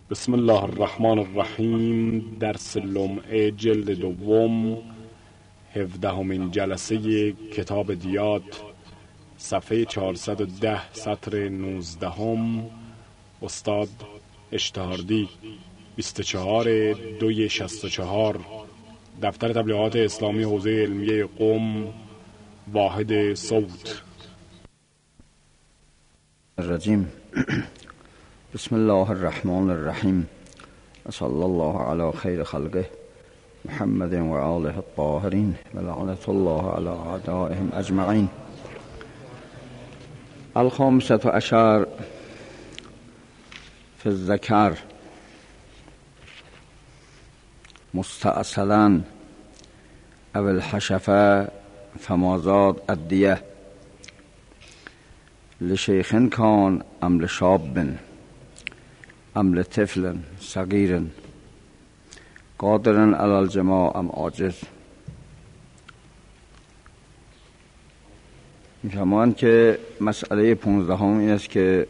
بسم الله الرحمن الرحیم. درس لمعه جلد دوم، 17مین جلسه کتاب دیات، صفحه 410 سطر 19. استاد اشتهاردی، 24/2/64، دفتر تبلیغات اسلامی حوزه علمیه قم، واحد صوت. الرجیم. بسم الله الرحمن الرحیم. صلی الله علی خیر خلقه محمد و آله الطاهرین و لعنت الله علی اعدائهم اجمعین. الخامسة عشر فی الذکر مستأصلا او الحشفه فما زاد الدیه لشیخ کان ام لشاب ام لطفل صغیر قادر علی الجماع ام عاجز. می‌فرمایند که مسئله 15 این است که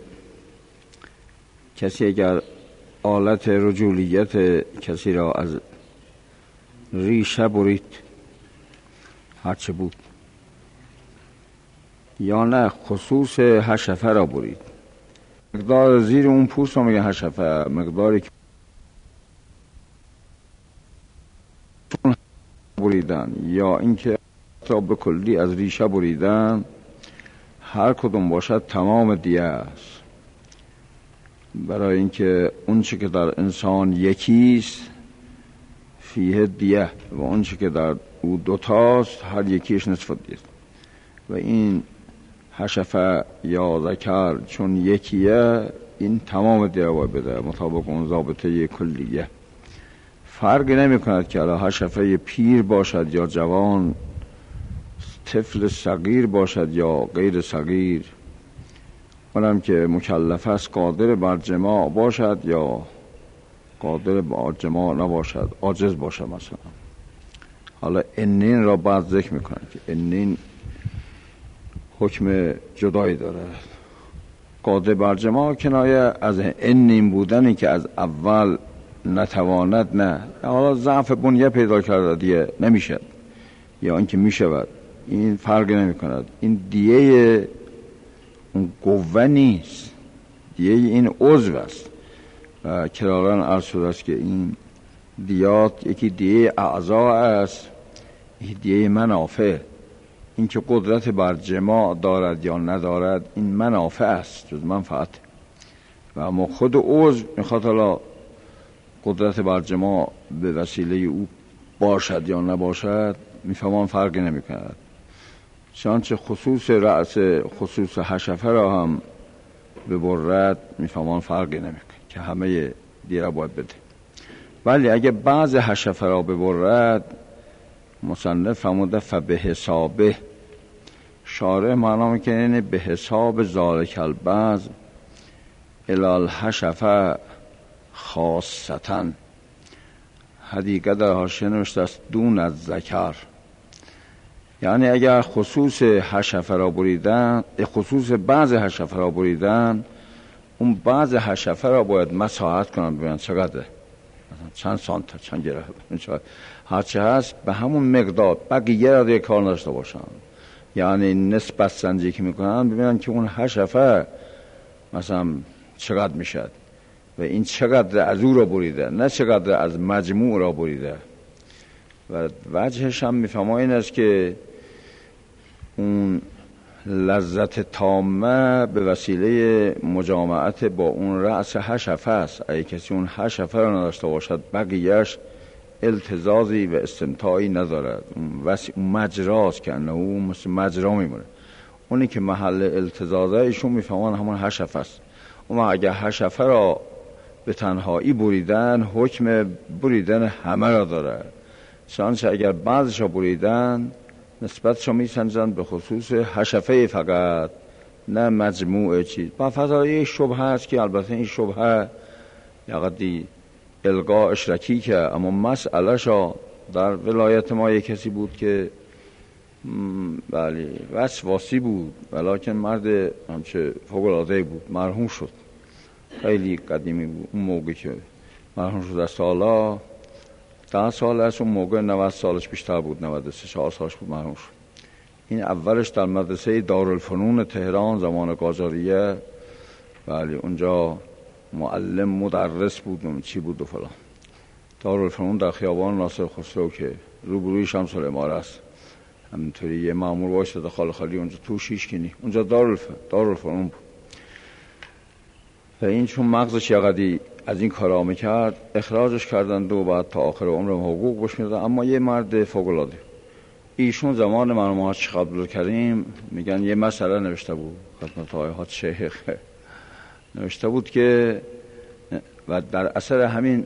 کسی اگر آلت رجولیت کسی را از ریشه برید، هرچه بود، یا نه خصوص حشفه را برید، مقدار زیر اون پوست رو میگه حشفه، مقداری که بریدن یا اینکه تا به کلی از ریشه بریدن، هر کدوم باشد تمام دیه است. برای اینکه اون چی که در انسان یکیست فیه دیه و اون چی که در او دوتاست هر یکیش نصف دیه. و این حشفه یا ذکر چون یکیه، این تمام دیه باید بده مطابق اون ضابطه کلیه. فرقی نمی کند که الان حشفه پیر باشد یا جوان، طفل صغیر باشد یا غیر صغیر، اونم که مکلف است قادر بر جماع باشد یا قادر بر جماع نباشد، عاجز باشد. مثلا حالا انین را بعد ذکر میکنن که انین حکم جدایی داره. قادر بر جماع کنایه از انین بودنی که از اول نتواند، نه حالا ضعف بنیه پیدا کرده دیگه نمیشه یا اینکه میشود، این فرقی نمی کند. این دیه اون قوه نیست، دیه این عضو است. و کراغان عرض شده است که این دیات یکی دیه اعضا است، یکی دیه منافع. این که قدرت بر جماع دارد یا ندارد این منافع است، جز منفعت. و اما خود عضو میخواد حالا قدرت بر جماع به وسیله او باشد یا نباشد، میفهمان فرقی نمی کند. چنانچه خصوص رأس خصوص حشفه را هم ببرد، میفهمان فرقی نمی کند که همه دیره باید بده. ولی اگه بعض حشفه را ببرد، مصنف فرموده فبه حسابه، شارع معنا میکنه به حساب ذالک البعض الی الحشفه خاصتا. حدیقه در حاشیه نوشته است دون از ذکر، یعنی اگر خصوص حشفه را بریدن، خصوص بعض حشفه را بریدن، اون بعض حشفه را باید مساحت کنن، ببینن چقدره، چند سانت، چند گره، هرچه هست به همون مقدار، بقیه را دیگه کار نداشته باشن. یعنی نسبت سنجی که میکنن ببینن که اون حشفه مثلا چقدر میشد و این چقدر از او را بریده، نه چقدر از مجموع را بریده. و وجهش هم میفهمه این است که اون لذت تامه به وسیله مجامعت با اون رأس حشفه است. اگه کسی اون حشفه را نداشته باشد، بقیهش التزازی و استمتاعی ندارد. اون مجراست که انه اون مثل مجرا میمونه. اونی که محل التزازه ایشون میفهمان همون حشفه است. اما اگه حشفه را به تنهایی بریدن، حکم بریدن همه را داره. چنانچه اگر بعضش را بریدن، نسبتش میسنجن به خصوص حشفه فقط، نه مجموعه چیز. با فضا یک شبهه است که البته این شبهه یقدی القا اشرکی که، اما مسئله شا در ولایت ما یک کسی بود که وسواسی بود، ولیکن مرد همچه فوق العاده بود، مرحوم شد. خیلی قدیمی بود. اون موقع که مرحوم شده سالا 10 سال است، اون موقع 90 سالش بیشتر بود، 93 سالش بود مرحوم شد. این اولش در مدرسه دارالفنون تهران زمان قاجاریه، ولی اونجا معلم مدرس بود، چی بود و فلان. دارالفنون در خیابان ناصر خسرو که روبروی شمس العماره است، همینطوری یه مامور وایساده خالی خالی اونجا تو شیشکنی، اونجا دارالفنون بود. و این چون مغزش یقدی از این کارا میکرد اخراجش کردند و بعد تا آخر عمر حقوق بهش میدادن. اما یه مرد فوق‌العاده، ایشون زمان مرحوم حاج عبدالکریم میگن یه مسئله نوشته بود خدمت آقای حاج شیخ، نوشته بود که و در اثر همین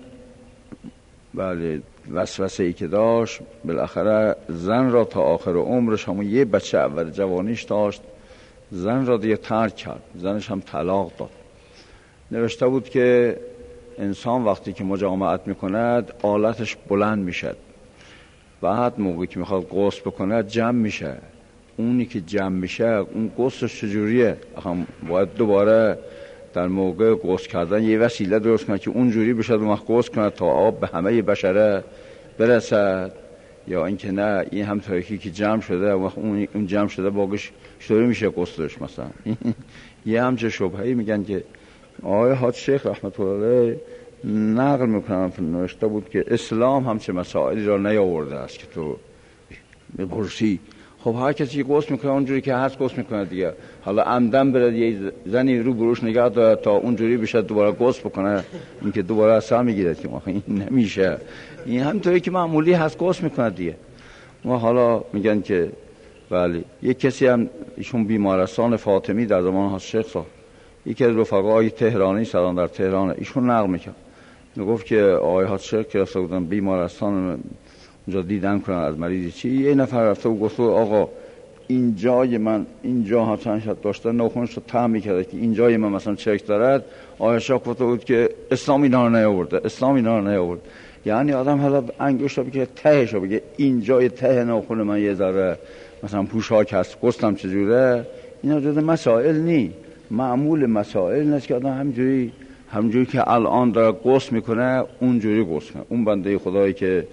بله وسوسه ای که داشت بالاخره زن را تا آخر عمرش، همون یه بچه اول جوانیش داشت، زن را دیگه ترک کرد، زنش هم طلاق داد. نوشته بود که انسان وقتی که مجامعت میکند آلتش بلند میشد، بعد موقعی که میخواد غسل بکنه جمع میشه. اونی که جمع میشه اون غسلش چجوریه؟ باید دوباره در موقع غسل کردن یه وسیله درست کنه که اونجوری بشه اون وقت غسل کنه تا آب به همه بشره برسد، یا اینکه نه این هم تاریکی که جمع شده اون جمع شده باقیش چطوری میشه غسلش مثلا. یه همچه شبهه‌ای میگن که آقای حاج شیخ رحمت الله علیه نقل میکنم نوشته بود که اسلام همچه مسائلی را نیاورده است که تو بپرسی. خب هر کسی غسل میکنه اونجوری که هست غسل میکنه دیگه، حالا عمدن بره یه زنی رو بروش نگاه داره تا اونجوری بشه دوباره غسل بکنه، این که دوباره اثر میگیره که این نمیشه، این همینطوری که معمولی هست غسل میکنه دیگه. ما حالا میگن که بله یک کسی هم ایشون بیمارستان فاطمی در زمان حاج شیخ ساخت، یکی از رفقای تهرانی سران در تهران، ایشون نقل میکرد میگفت که آقای حاج شیخ که رفته بودن بیمارستان اونجا دیدن کنن از مریضی چی، یه نفر رفته و گفت آقا این جای من اینجا حتما شد داشته ناخونش رو طعم میکرده که این جای من مثلا چرک دارد. آقای شیخ گفته بود که اسلام اینا رو نیاورده، اسلام اینا رو نیاورد. یعنی آدم حالا انگشت رو بگه تهش رو بگه این جای ته ناخون من یه ذره مثلا پوشاک هست گستم چجوره، اینا جز مسائل نی. معمول مسائل نیست که آدم همجوری که الان داره غسل میکنه اونجوری غسل کنه. اون بنده خدایی که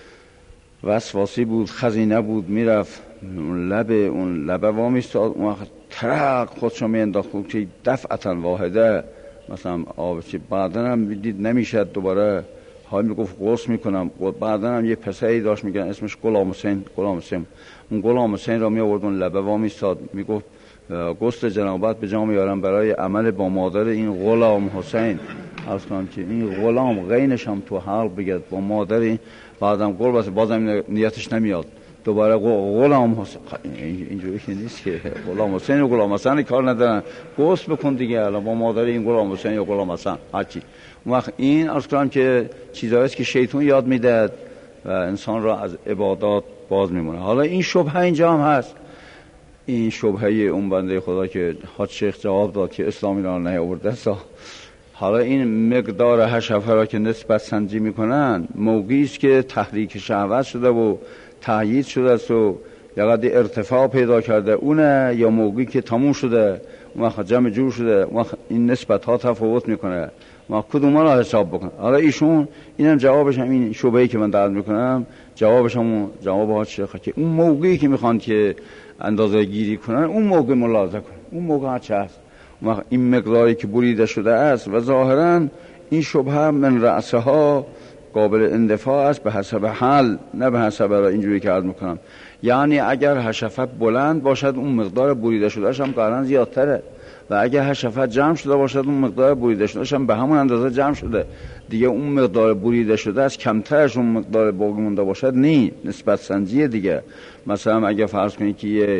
وسواسی بود، خزینه بود، میرفت اون لبه وامیستاد، اون وقت ترق خودشو میانداخت که دفعتا واحده مثلا آب چی، بعدا هم دید نمیشد دوباره حال میگفت غسل میکنم. بعدا هم یه پسری داشت میگن اسمش غلام حسین، اون غلام حسین را میآورد اون لبه وامیستاد میگفت غسل جنابت به جا میارم برای عمل با مادر این غلام حسین. عرض کنم که این غلام غینش هم تو حلق بگید با مادر این، بعدم قربت بازم نیتش نمیاد دوباره غلام حسین. اینجوری که نیست که غلام حسین و غلام حسین کار ندارن، غسل بکن دیگه الان با مادر این غلام حسین یا غلام حسین هرچی. اون وقت این عرض کنم که چیزایی است که شیطان یاد میدهد و انسان را از عبادات باز میمونه. حالا این شبهه اینجا هم هست، این شبهه اون بنده خدا که حاج شیخ جواب داد که اسلامی را نیاورده. حالا این مقدار حشفه را که نسبت سنجی میکنن موقعی است که تحریک شهوت شده و تأیید شده است و یقدر ارتفاع پیدا کرده اونه، یا موقعی که تموم شده اون وقت جمع جور شده، اون وقت این نسبت ها تفاوت میکنه، ما کدوم را حساب بکنه. حالا ایشون اینم جوابش هم این شبهه‌ای که من درد میکنم جوابش هم جواب حاج شیخ که اون موقعی که میخوان که اندازه گیری کنن اون موقع ملاحظه کنن، اون موقع هر چه هست این مقداری که بریده شده است و ظاهرا این شبهه من رأسها قابل اندفاع است به حسب حال، نه به حسب را اینجوری که عرض میکنم. یعنی اگر حشفه بلند باشد اون مقدار بریده شدهش هم قرن زیادتره و اگر حشفه جمع شده باشد اون مقدار بریده شدهش هم به همون اندازه جمع شده دیگه. اون مقدار بریده شده است کمترش اون مقدار باقی مونده باشد نی، نسبت سنجی دیگه. مثلا اگر فرض کنید که یه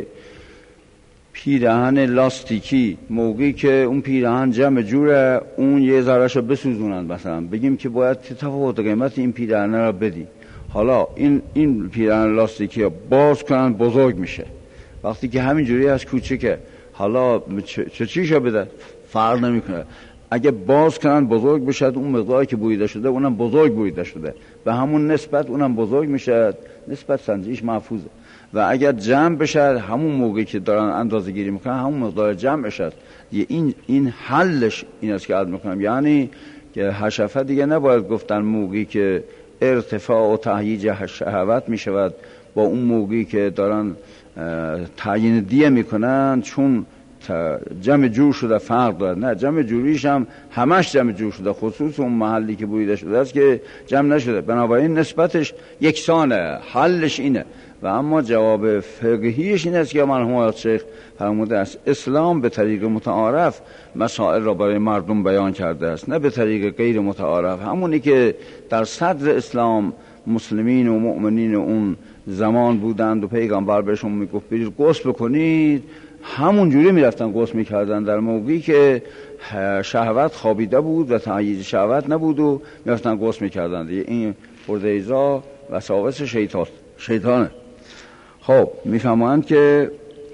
پیراهن لاستیکی موقعی که اون پیراهن جمع جوره اون یه ذرهشو بسوزونن، مثلا بگیم که باید تفاوت قیمت این پیراهن را بدی، حالا این پیراهن لاستیکی رو باز کنن بزرگ میشه، وقتی که همینجوری از کوچیکه حالا چیشو بده فرق نمیکنه. اگه باز کنن بزرگ بشه اون مقداری که بریده شده اونم بزرگ بریده شده به همون نسبت اونم بزرگ میشه، نسبت سنجیش محفوظه. و اگر جمع بشه همون موقعی که دارن اندازه گیری میکنن همون مقدار جمع بشه. این حلش این است که عرض میکنم، یعنی که حشفه دیگه نباید گفتن موقعی که ارتفاع و تهییج شهوت میشود با اون موقعی که دارن تعیین دیه میکنن چون جمع جور شده فرق داره. نه، جمع جوریش هم همش جمع جور شده، خصوص اون محلی که بریده شده است که جمع نشده، بنابراین نسبتش یکسانه، حلش اینه. و اما جواب فقهیش این است که مرحوم آیت شیخ فرموده است اسلام به طریق متعارف مسائل را برای مردم بیان کرده است، نه به طریق غیر متعارف. همونی که در صدر اسلام مسلمین و مؤمنین اون زمان بودند و پیغمبر بهشون میگفت برید غسل بکنید، همون جوری میرفتن غسل میکردن در موقعی که شهوت خوابیده بود و تهییج شهوت نبود و میرفتن غسل میکردن. این پردیزا وساوس شیطانه. خب میفهمند که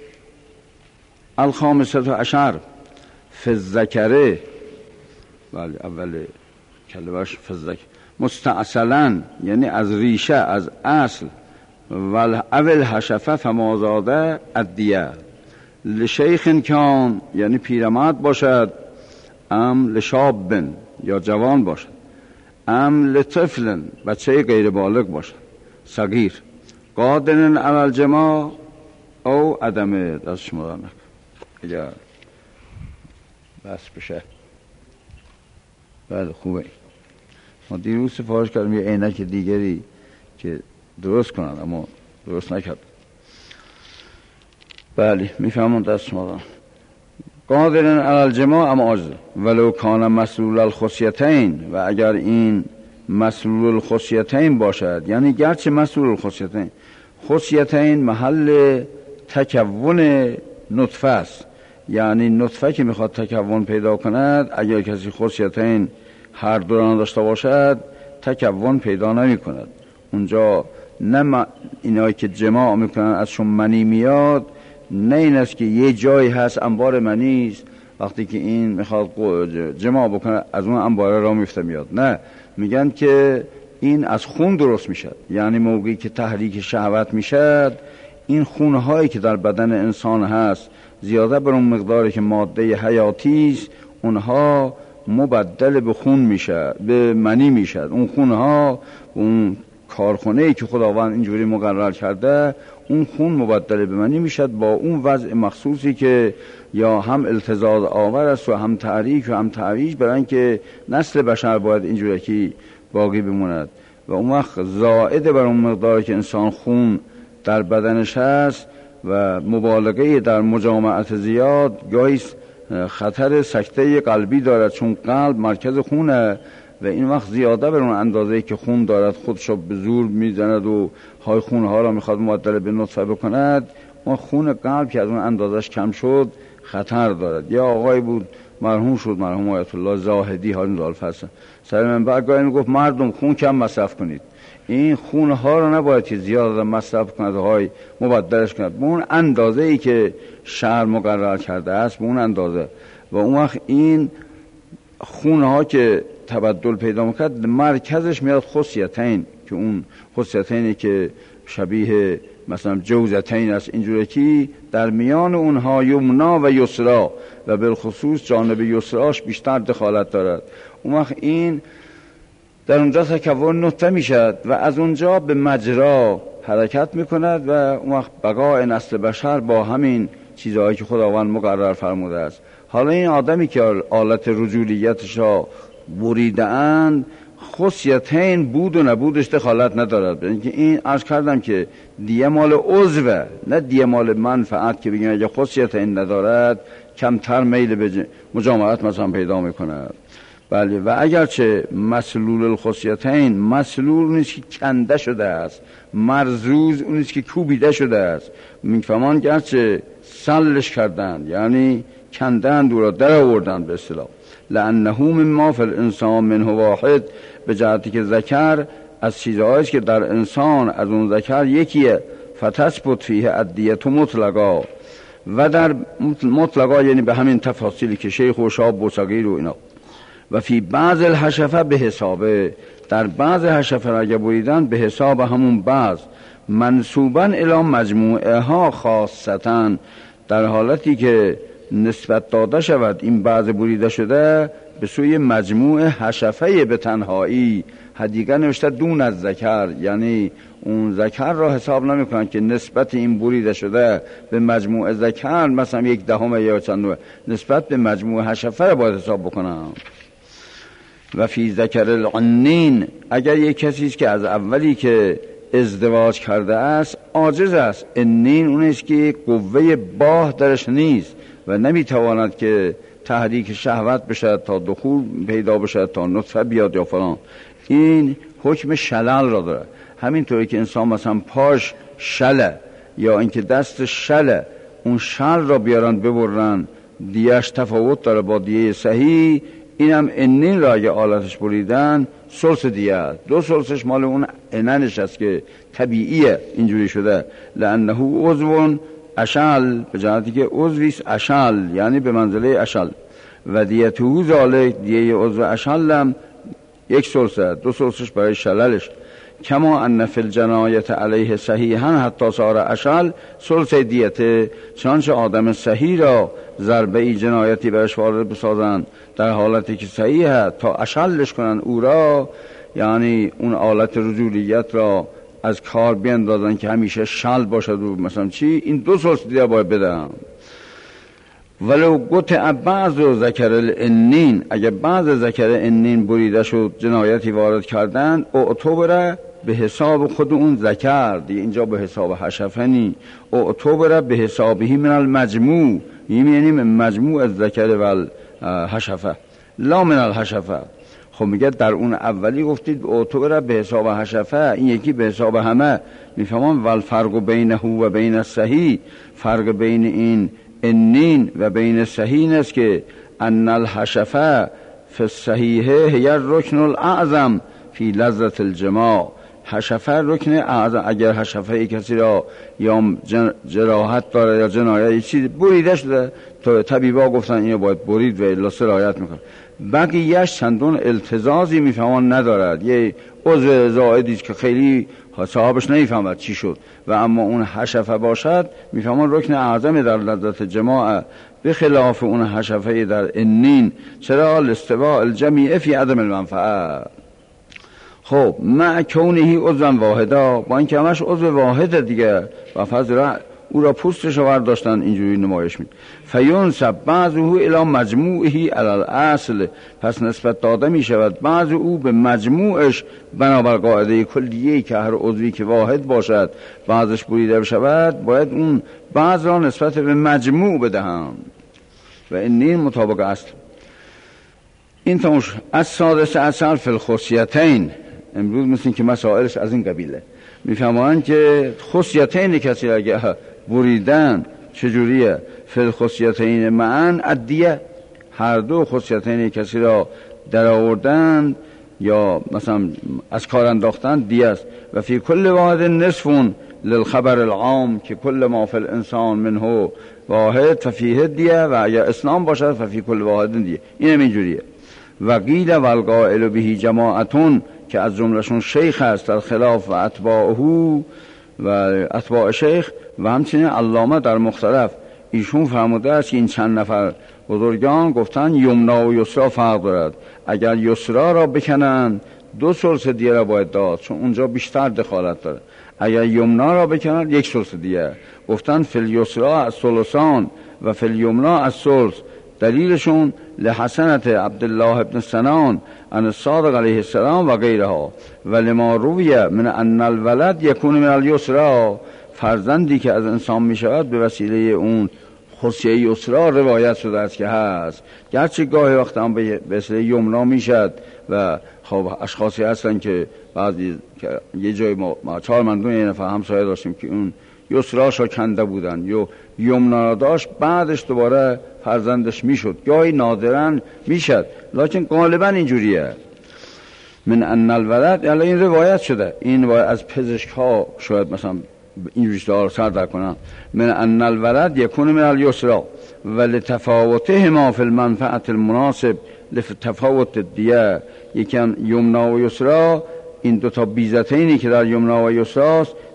الخامسة عشر فی الذکره، ولی اول کلمه‌اش فی الذکر مستأصلا، یعنی از ریشه، از اصل، اول حشفه فما زاده الدیه لشیخ کان، یعنی پیرمرد باشد، ام لشاب یا جوان باشد، ام لطفل بچه غیر بالغ باشد صغیر، قادر علی الجماع او عدم دست شما نکن. اگر بس بشه بله خوبه. ما دیروز سفارش کردم یه عینک دیگری که درست کنن اما درست نکرد. بله میفهمون دست شما. قادر علی الجماع اما عاجز ولو کان مسلول الخصیتین، و اگر این مسلول الخصیتین باشد، یعنی گرچه مسلول الخصیتین، خصیتین محل تکون نطفه است، یعنی نطفه که میخواد تکون پیدا کند، اگر کسی خصیتین هر دوران داشته باشد تکون پیدا نمی کند. اونجا نه اینایی که جماع میکنن ازشون منی میاد، نه این است که یه جایی هست انبار منی است، وقتی که این میخواد جماع بکنه از اون انباره را میفته میاد. نه، میگن که این از خون درست میشد، یعنی موقعی که تحریک شهوت میشد این خونهایی که در بدن انسان هست زیاده بر اون مقداری که ماده حیاتی است، اونها مبدل به خون میشد، به منی میشد. اون خونها، اون کارخونه‌ای که خداوند اینجوری مقرر کرده، اون خون مبدل به منی میشد با اون وضع مخصوصی که یا هم التزاز آور است و هم تحریک و هم تهویج، برای اینکه نسل بشر باید اینجوری که باقی بموند. و اون وقت زائد بر اون مقداری که انسان خون در بدنش هست و مبالغه در مجامعت زیاد گاهی خطر سکته قلبی دارد، چون قلب مرکز خونه و این وقت زیاده بر اون اندازه‌ای که خون دارد خودشو به زور میزند و های خونها را میخواد مبدل به نطفه بکند، اون خون قلب که از اون اندازش کم شد خطر دارد. یا آقای بود مرحوم شد، مرحوم آیت الله زاهدی، حال زالفصل سر منبر گاهی میگفت مردم خون کم مصرف کنید، این خونها رو نباید که زیاد مصرف کند، های مبدلش کند به اون اندازه‌ای که شرع مقرر کرده است، به اون اندازه. و اون وقت این خونها که تبدل پیدا میکرد مرکزش میاد خصیتین، که اون خصیتینی که شبیه مثلا جوزتین است، اینجوری که در میان اونها یمنا و یسرا و بالخصوص جانب یسراش بیشتر دخالت دارد. اون وقت این در اونجا تکون نطفه میشد و از اونجا به مجرا حرکت میکند و اون وقت بقای نسل بشر با همین چیزهایی که خداوند مقرر فرموده است. حالا این آدمی که آلت رجولیتش را بریده اند، خصیتین بود و نبودش دخالت ندارد. اینکه این عرض کردم که دیه مال عضوه، نه دیه مال منفعت، که بگیم اگه خصیتین ندارد کمتر میل به مجامعت مثلا پیدا میکند. بله، و اگرچه مسلول الخصیتین مسلول نیست که کنده شده است، مرزوز اون نیست که کوبیده شده است، میفهمان گرچه سلش کردن، یعنی کندن دورا در آوردن به اصطلاح. لانه مما فی الانسان منه واحد، به جهتی که ذکر از چیزهایی که در انسان از اون ذکر یکیه، فتثبت فیه الدیة مطلقا، و در مطلقا یعنی به همین تفاصیلی که شیخ و شاب و صغیر و اینا. و فی بعض الحشفه به حسابه، در بعض حشفه را اگه بریدن به حساب همون بعض، منصوبا الی مجموعه ها خاصتا، در حالتی که نسبت داده شود این بعض بریده شده به سوی مجموع حشفه به تنهایی. دیگر نوشته دون از ذکر، یعنی اون ذکر را حساب نمی کنن که نسبت این بریده شده به مجموع ذکر مثلا 1/10 یا چند، نسبت به مجموع حشفه را باید حساب بکنن. و فی ذکر العنین، اگر یک کسی است که از اولی که ازدواج کرده است عاجز است، عنین اون است که قوه باه درش نیست و نمیتواند که تحریک شهوت بشه تا دخول پیدا بشه تا نطفه بیاد یا فلان، این حکم شلل را داره. همینطوری که انسان مثلا پاش شله یا اینکه دست شله، اون شل را بیارن ببرن دیهش تفاوت داره با دیه صحیح، اینم عنین را اگه آلتش بریدن ثلث دیه است، 2 ثلثش مال اون عننش است که طبیعیه اینجوری شده. لانه عضو اشل، به جهتی که عضویست اشل یعنی به منزله اشل. و دیته ذالک، دیه عضو اشل هم 1 ثلث، 2 ثلثش برای شللش. کما ان فی الجنایت علیه صحیحا حتی صار اشل ثلث دیته، چنانچه آدم صحیح را ضربه ای جنایتی برش وارد بسازن در حالتی که صحیحه تا اشلش کنن او را، یعنی اون آلت رجولیت را از کار بیندازن که همیشه شل باشد و مثلا چی، این 2 ثلث دیگه باید بدن. ولو قطع بعض ذکر العنین، اگر بعض ذکر عنین بریده شد جنایتی وارد کردن، اعتبر به حساب خود اون ذکر، دیگه اینجا به حساب حشفنی، اعتبر به حسابه من المجموع، یعنی من مجموع الذکر و الحشفه لا من الحشفه. خب میگه در اون اولی گفتید اعتبر به حساب حشفه، این یکی به حساب همه. میفهمم والفرق بینه و بین الصحیح، فرق بین این عنین و بین صحیح است که ان الحشفه فی الصحیح هی الرکن الاعظم فی لذت الجماع. حشفه رکن اعظم، اگر حشفه ای کسی را یا جراحت داره یا جنایت چیزی بریده شده، تو طبیبا گفتن اینو باید برید و الا سرایت میکنه. بقیه‌اش چندون التزازی میفهمان ندارد، یه عضو زائدی که خیلی صاحبش نمیفهمد چی شد، و اما اون حشفه باشد میفهمان رکن اعظم در لذت جماع، به خلاف اون حشفه در عنین. چرا؟ لاستواء الجمیع فی عدم المنفعه. خب مع کونه عضو واحدا، با اینکه همش عضو واحد دیگه و فضل او را پوستش رو برداشتن اینجوری نمایش میده. فینسب بعضه الی مجموعه علی الاصل، پس نسبت داده می شود بعض او به مجموعش بنابر قاعده کلیه که هر عضوی که واحد باشد بعضش بریده بشود باید اون بعض را نسبت به مجموع بدهم و این مطابق اصل. این تموش. از سادس اصل فی الخصیتین، امروز مثل که مسائلش از این قبیله. میفهمان که خصیتین کسی اگه بریدن چجوریه؟ فی الخصیتین معن الدیه، هر دو خصیتین کسی را در آوردن یا مثلا از کار انداختن دیه است. و فی کل واحد نصفون للخبر العام که کل ما فی الانسان منه واحد ففیه دیه، و اگر اسلام باشد ففی کل واحد دیه. این هم اینجوریه. و قیل والقائل بهی جماعتون که از جملهشون شیخ است در خلاف و اتباعه و اتباع شیخ، و همچنین علامه در مختلف ایشون فرموده است که این چند نفر بزرگان گفتن یمنا و یسرا فرق دارد. اگر یسرا را بکنن 2 ثلث دیه را باید داد چون اونجا بیشتر دخالت داره، اگر یمنا را بکنن 1 ثلث دیه. گفتن فی الیسرا از ثلثان و فی الیمنا از ثلث. دلیلشون لحسنت عبدالله ابن سنان عن الصادق علیه السلام و غیرها، و لما رویه من ان الولد یکون من الیسرا، فرزندی که از انسان می شود به وسیله اون خصیه یسرا روایت شده است که هست، گرچه گاهی وقت هم به وسیله یمنا می شد و خب اشخاصی هستن که بعضی که یه جای ما 4 من یه نفر همسایه داشتیم که اون یسراشو کنده بودن یا یمنا داشت، بعدش دوباره فرزندش میشد، گاهی نادرن میشد، لکن غالبا اینجوریه. من ان الولد، الان این روایت شده، این از پزشک ها شاید مثلا اینجوری دار سر در کنن. من ان الولد یکون من الیسرا ولتفاوته ما فی المنفعت المناسب لتفاوت الدیه. یکی یمنا و یسرا، این 2 تا بیزتینی که در یمنا و یسراست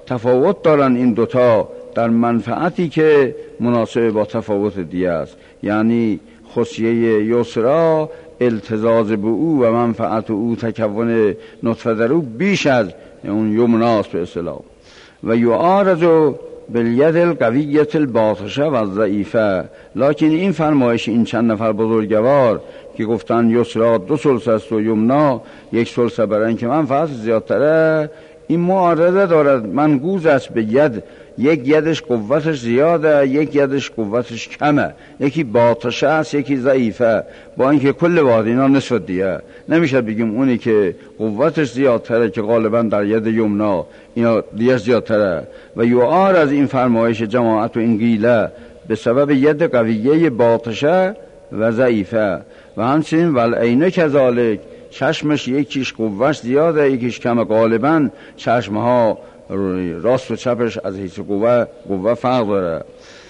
تفاوت دارن این دوتا در منفعتی که مناسب با تفاوت دیگه است. یعنی خصیه یسرا التزاز به او و منفعت او تکون نطفه در او بیش از اون یمناست به اصطلاح. و یعارض بالید القویت الباطشه و الضعیفه. لکن این فرمایش این چند نفر بزرگوار که گفتن یسرا 2 ثلث است و یمنا 1 ثلث، برای اینکه منفعت زیادتره، این معارضه دارد، منقوض است به ید. یک یدش قوتش زیاده، یک یدش قوتش کمه، یکی باطشه است یکی ضعیفه، با اینکه کل واحد اینا نصف دیگه. نمیشه بگیم اونی که قوتش زیادتره که غالبا در ید یمنا اینا دیگه زیادتره. و یعار از این فرمایش جماعت و این قیله به سبب ید قویه باطشه و ضعیفه. و همچنین والعینه کذالک، چشمش یکیش قوتش زیاده یکیش کمه، غالبا چشمها راست و چپش از حیث قوه فرق داره.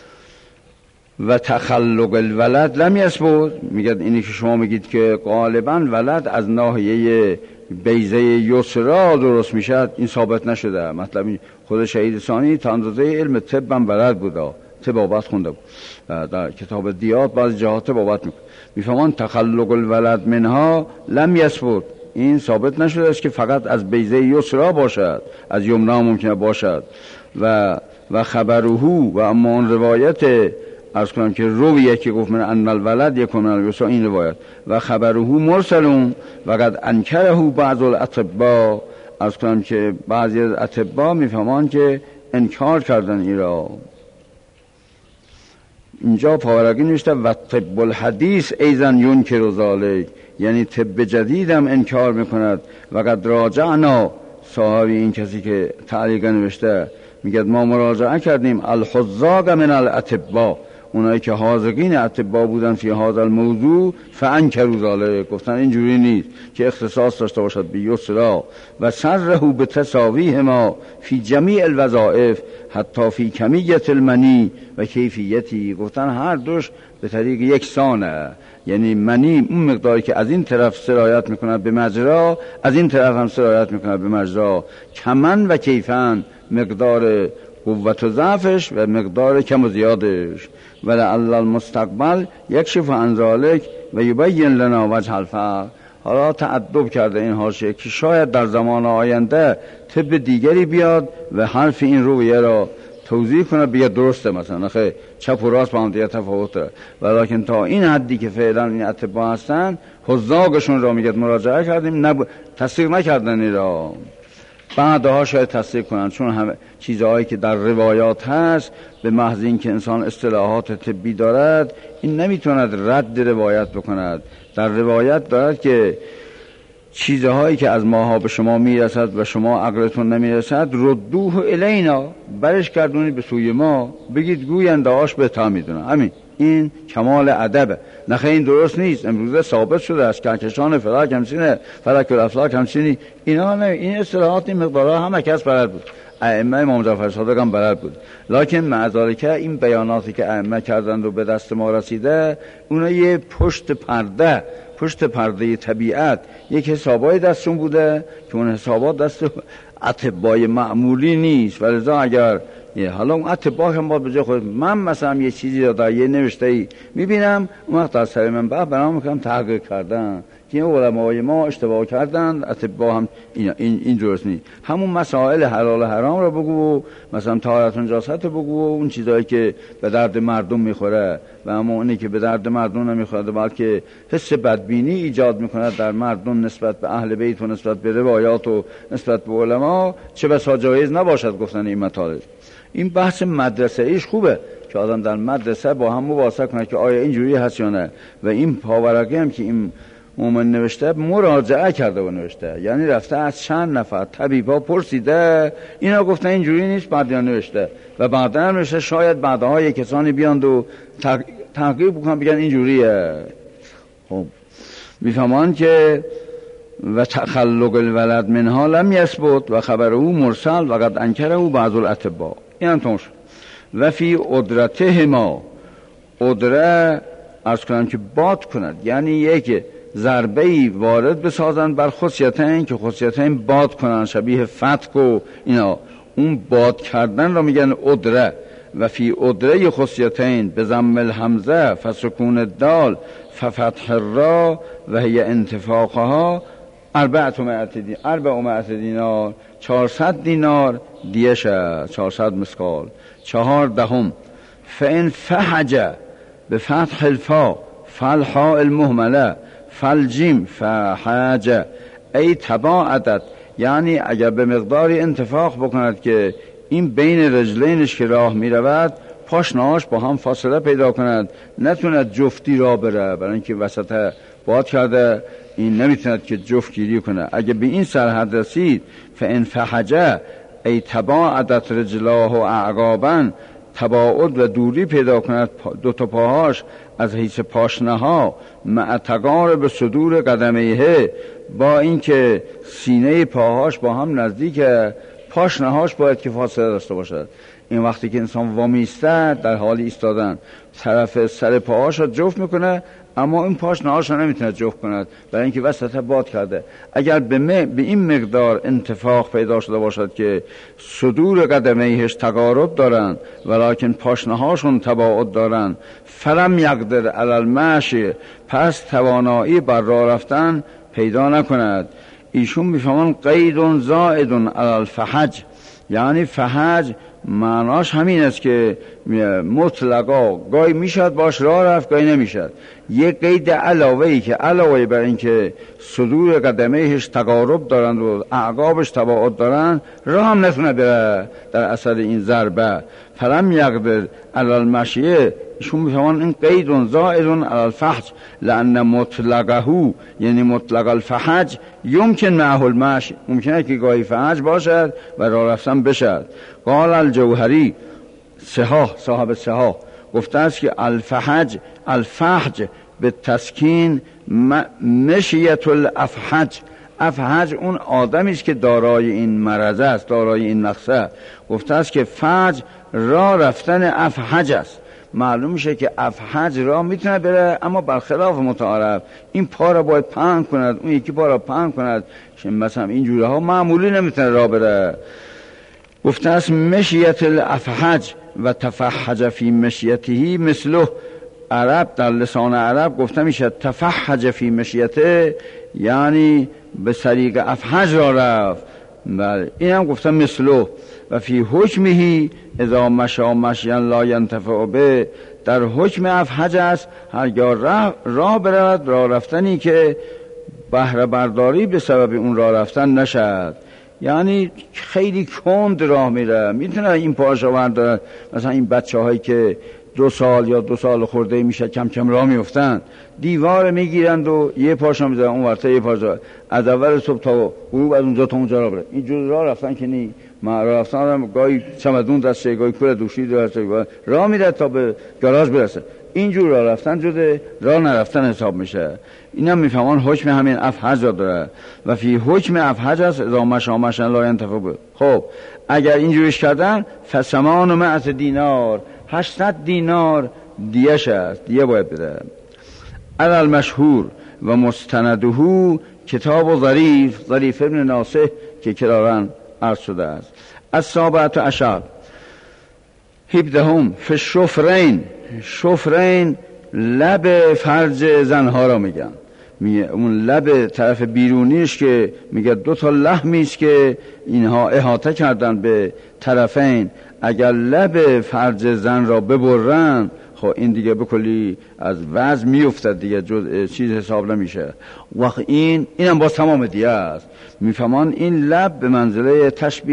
و تخلق الولد لم یثبت، میگه اینی که شما میگید که غالبا ولد از ناحیه بیضه یسرا درست میشد، این ثابت نشده. مطلب خود شهید ثانی تا اندازه علم طب هم بلد بود، طبابت خونده بود، در کتاب دیات بعضی جهات طبابت میفهمان تخلق الولد منها لم یثبت، این ثابت نشده است که فقط از بیضه یسرا باشد، از یمنا ممکنه باشد. و خبره و اما اون روایت عرض کنم که رویه که گفت من ان الولد یکون من الیسرا، این روایت و خبره مرسلون و قد انکره بعض الاطباء، عرض کنم که بعضی از اطباء میفهمان که انکار کردن این را. اینجا پاورقی نوشته و طب الحدیث ایزن ینکر ذالک، یعنی طب جدید هم انکار میکند. و قد راجعنا، صاحب این کسی که تعلیق نوشته میگه ما مراجعه کردیم الحذاق من الاطباء، اونایی که حاذقین اطباء بودن فی هذا الموضوع فانکروا ذالک، گفتن اینجوری نیست که اختصاص داشته باشد به یسرا. و صرحوا بتساویهما فی جمیع الوظائف حتی فی کمیت المنی و کیفیتی، گفتن هر دوش به طریق یکسانه، یعنی منی اون مقداری که از این طرف سرایت میکند به مجرا، از این طرف هم سرایت میکند به مجرا، کمن و کیفن، مقدار قوت و ضعفش و مقدار کم و زیادش. ولعل المستقبل یکشف عن ذلک و یبین لنا وجه الفرق. حالا تعدب کرده این حاشیه که شاید در زمان آینده طب دیگری بیاد و حرف این رویه را توضیح کنه، بگه درسته، مثلا خیلی چپ و راست با هم دیگه تفاوت داره، ولیکن تا این حدی که فعلا این اطباء هستن حذاقشون را میگه مراجعه کردیم، تصدیق نکردن این را، بعدها شاید تصدیق کنن، چون همه چیزهایی که در روایات هست به محض این که انسان اصطلاحات طبی دارد این نمیتوند رد روایت بکند. در روایت دارد که چیزهایی که از ماها به شما میرسد و شما عقلتون نمیرسد ردوه الینا، برش گردونید به سوی ما، بگید گوینده آش بهتر میدونه. همین، این کمال ادبه. نخیر این درست نیست، امروزه ثابت شده است کهکشان فلک همچینه، فلک الافلاک همچینی، اینا نه، این اصطلاحات این مقدارها همه کس بلد بود، ائمه امام جعفر صادق هم بلد بود، لکن مع ذالک این بیاناتی که ائمه کردند و به دست ما رسیده، اونا یه پشت پرده طبیعت یک حسابای دستشون بوده که اون حسابات دست اطبای معمولی نیست. ولذا اگر حالا اون اطباء هم باید به جای خود، من مثلا یه چیزی را در یه نوشته‌ای میبینم، اون وقت در سر من برام میکنم تحقیق کردن که این علمای ما اشتباه کردن، اطباء هم این درست نیست. همون مسائل حلال حرام رو بگو، مثلا طهارت و نجاست بگو، اون چیزایی که به درد مردم میخوره و اما اونی که به درد مردم نمیخوره بلکه حس بدبینی ایجاد میکنه در مردم نسبت به اهل بیت و نسبت به روایات و نسبت به علما، چه بسا جایز نباشد گفتن این مطالب. این بحث مدرسه ایش خوبه که آدم در مدرسه با هم مباحثه کنه که آیا اینجوری هست یا نه. و این پاورقی هم که این مومن نوشته مراجعه کرده و نوشته، یعنی رفته از چند نفر طبیبا پرسیده، اینا گفتن اینجوری نیست، بعدا نوشته و بعدا نوشته شاید بعدها یک کسانی بیاند و تحقیق بکنن بگن اینجوریه. خب میفهمان که و تخلق الولد منها لم یثبت و خبره مرسل و قد انکره بعض الاطباء. این هم تموش. و فی قدرتهما، قدره عرض کنم که باد کند، یعنی یک ضربه‌ای وارد بسازند بر خصیتین که خصیتین باد کنند، شبیه فتق و اینا، اون باد کردن را میگن ادره. و فی ادره خصیتین به ضم الحمزه فسکون الدال ففتح الراء و هی انتفاقها 400 دینار 400 دینار دیه شد 400 مسکال. 14 فان فحج به فتح الفا فالحاء المهمله فالجیم فحج ای تباعدت، یعنی اگر به مقداری انتفاق بکند که این بین رجلینش که راه می رود پاشنهاش با هم فاصله پیدا کند، نتوند جفتی را بره، برای اینکه وسط باد کرده این نمیتوند که جفت گیری کنه. اگر به این سرحد رسید فان فحجه ای تباعدت رجلاه و اعقابا، تباعد و دوری پیدا کند دو تا پاهاش از حیث پاشنه ها، مع تقارب صدور قدمیه، با اینکه سینه پاهاش با هم نزدیکه، پاشنه هاش باید که فاصله داشته باشد. این وقتی که انسان وامیسته در حال ایستادن طرف سر پاهاش را جفت میکنه، اما این پاشنه هاش را نمیتونه جفت کند برای اینکه وسط باد کرده. اگر به این مقدار انتفاق پیدا شده باشد که صدور قدمیهش تقارب دارن ولیکن پاشنه هاشون تباعد دارن، فلم یقدر علی المشی، پس توانایی بر راه رفتن پیدا نکند. ایشون میفهمن قید زائد علی الفحج، یعنی فحج معناش همین است که مطلقا گاهی میشد باش راه رفت گاهی نمیشد. یک قید علاوه‌ای که علاوه بر این که صدور قدمیهش تقارب دارند و اعقابش تباعد دارند، راه هم نتونه بره در اثر این ضربه. فلم یقدر علی المشیه، ایشون میفهمن این قید زائد علی الفحج، لان مطلقه یعنی مطلق الفحج یمکن معه المشی، ممکنه که گاهی فحج باشد و راه رفتن بشد. قال الجوهری صاحب صحاح گفته است که الفحج به تسکین مشیت الافحج. افحج اون آدمی است که دارای این مرض است، دارای این نقصه. گفته است که فحج راه رفتن افحج است. معلوم میشه که افحج راه میتونه بره، اما برخلاف متعارف این پا را باید پهن کند، اون یکی پا را پهن کند. مثلا این جوره ها معمولی نمیتونه راه بره. گفته است مشیت الافحج و تفحج فی مشیته مثله. عرب در لسان عرب گفته میشه تفحج فی مشیته، یعنی به طریق افحج را رفت. این هم گفته مثله. و فی حکمه اذا مشا مشیا لا ینتفع به، در حکم افحج است هرگاه راه برود راه رفتنی که بهره برداری به سبب اون راه رفتن نشد، یعنی خیلی کند راه میره، میتونه این پاشا بردارد. مثلا این بچه هایی که 2 سال یا 2 سال خورده میشه کم کم راه میفتند، دیوار میگیرند و یه پاشا میذارن اون ورطه، یه پاشا از اول صبح تا غروب از اونجا تا اونجا راه بره. اینجور راه رفتن که نی، ما راه رفتن هم گاهی چمدون دسته، گاهی کل دوشی دسته، راه میره تا به گاراژ برسه. اینجور راه رفتن جده راه نرفتن حساب میشه. اینم میفهمن حکم همین افحج را داره. و فی حکم افحج است اذا مشا مشا لا ینتفع به. خب اگر اینجوریش کردن فثمان دینار 800 دینار دیه‌ش است، دیه باید بده. علل مشهور و مستنده کتاب ظریف ابن ناصح که کرارن عرض شده است. السابعة عشر 17 فی شفرین لب فرج زنها را میگن. اون لب طرف بیرونیش که میگه 2 تا لحمی است که اینها احاطه کردن به طرفین، اگر لب فرج زن را ببرن خب این دیگه بکلی از وزن میافتد دیگه، چیز حساب نمیشه. وقت اینم باز تمام دیگه است. میفهمان این لب به منزله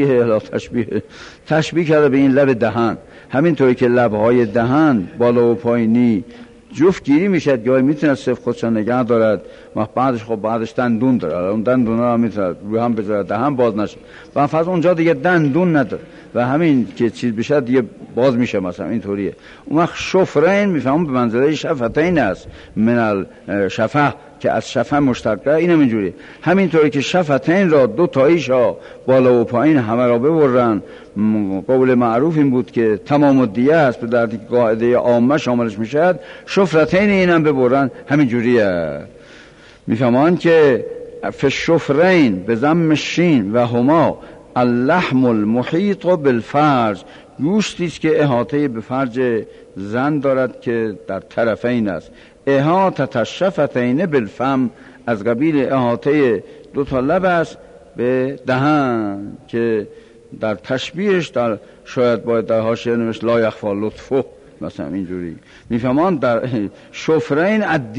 تشبیه کرده به این لب دهن. همینطوری که لبهای دهن بالا و پایینی جفت گیری میشه، گاهی میتونه صرف خودشو نگه دارد و بعدش دندون داره، اون دندون ها میتونه رو هم بذاره دهن باز نشه و فرض اونجا دیگه دندون نداره و همین که چیز بشه دیگه باز میشه. مثلا اینطوریه. اون وقت شفرین میفهمم به منزله شفتین است، من الشفه که از شفه مشتقه. اینم اینجوری. همینطوری که شفتین را 2 تاییش ها بالا و پایین همه را ببرن، قول معروف این بود که تمام الدیه است، به در قاعده عامه شاملش میشد. شفرتین اینم ببرن، همین جوریه. میفهمان که فشفرین به ضم شین و هما اللحم المحیط بالفرج، گوشتی است که احاطه به فرج زن دارد که در طرفین است. احاطه الشفتین بالفم، از قبیل احاطه دو تا لب است به دهن، که در تشبیهش در شاید باید در حاشیه نوشت لا یخفی لطفه، مثلا اینجوری میفهمان. در شفرین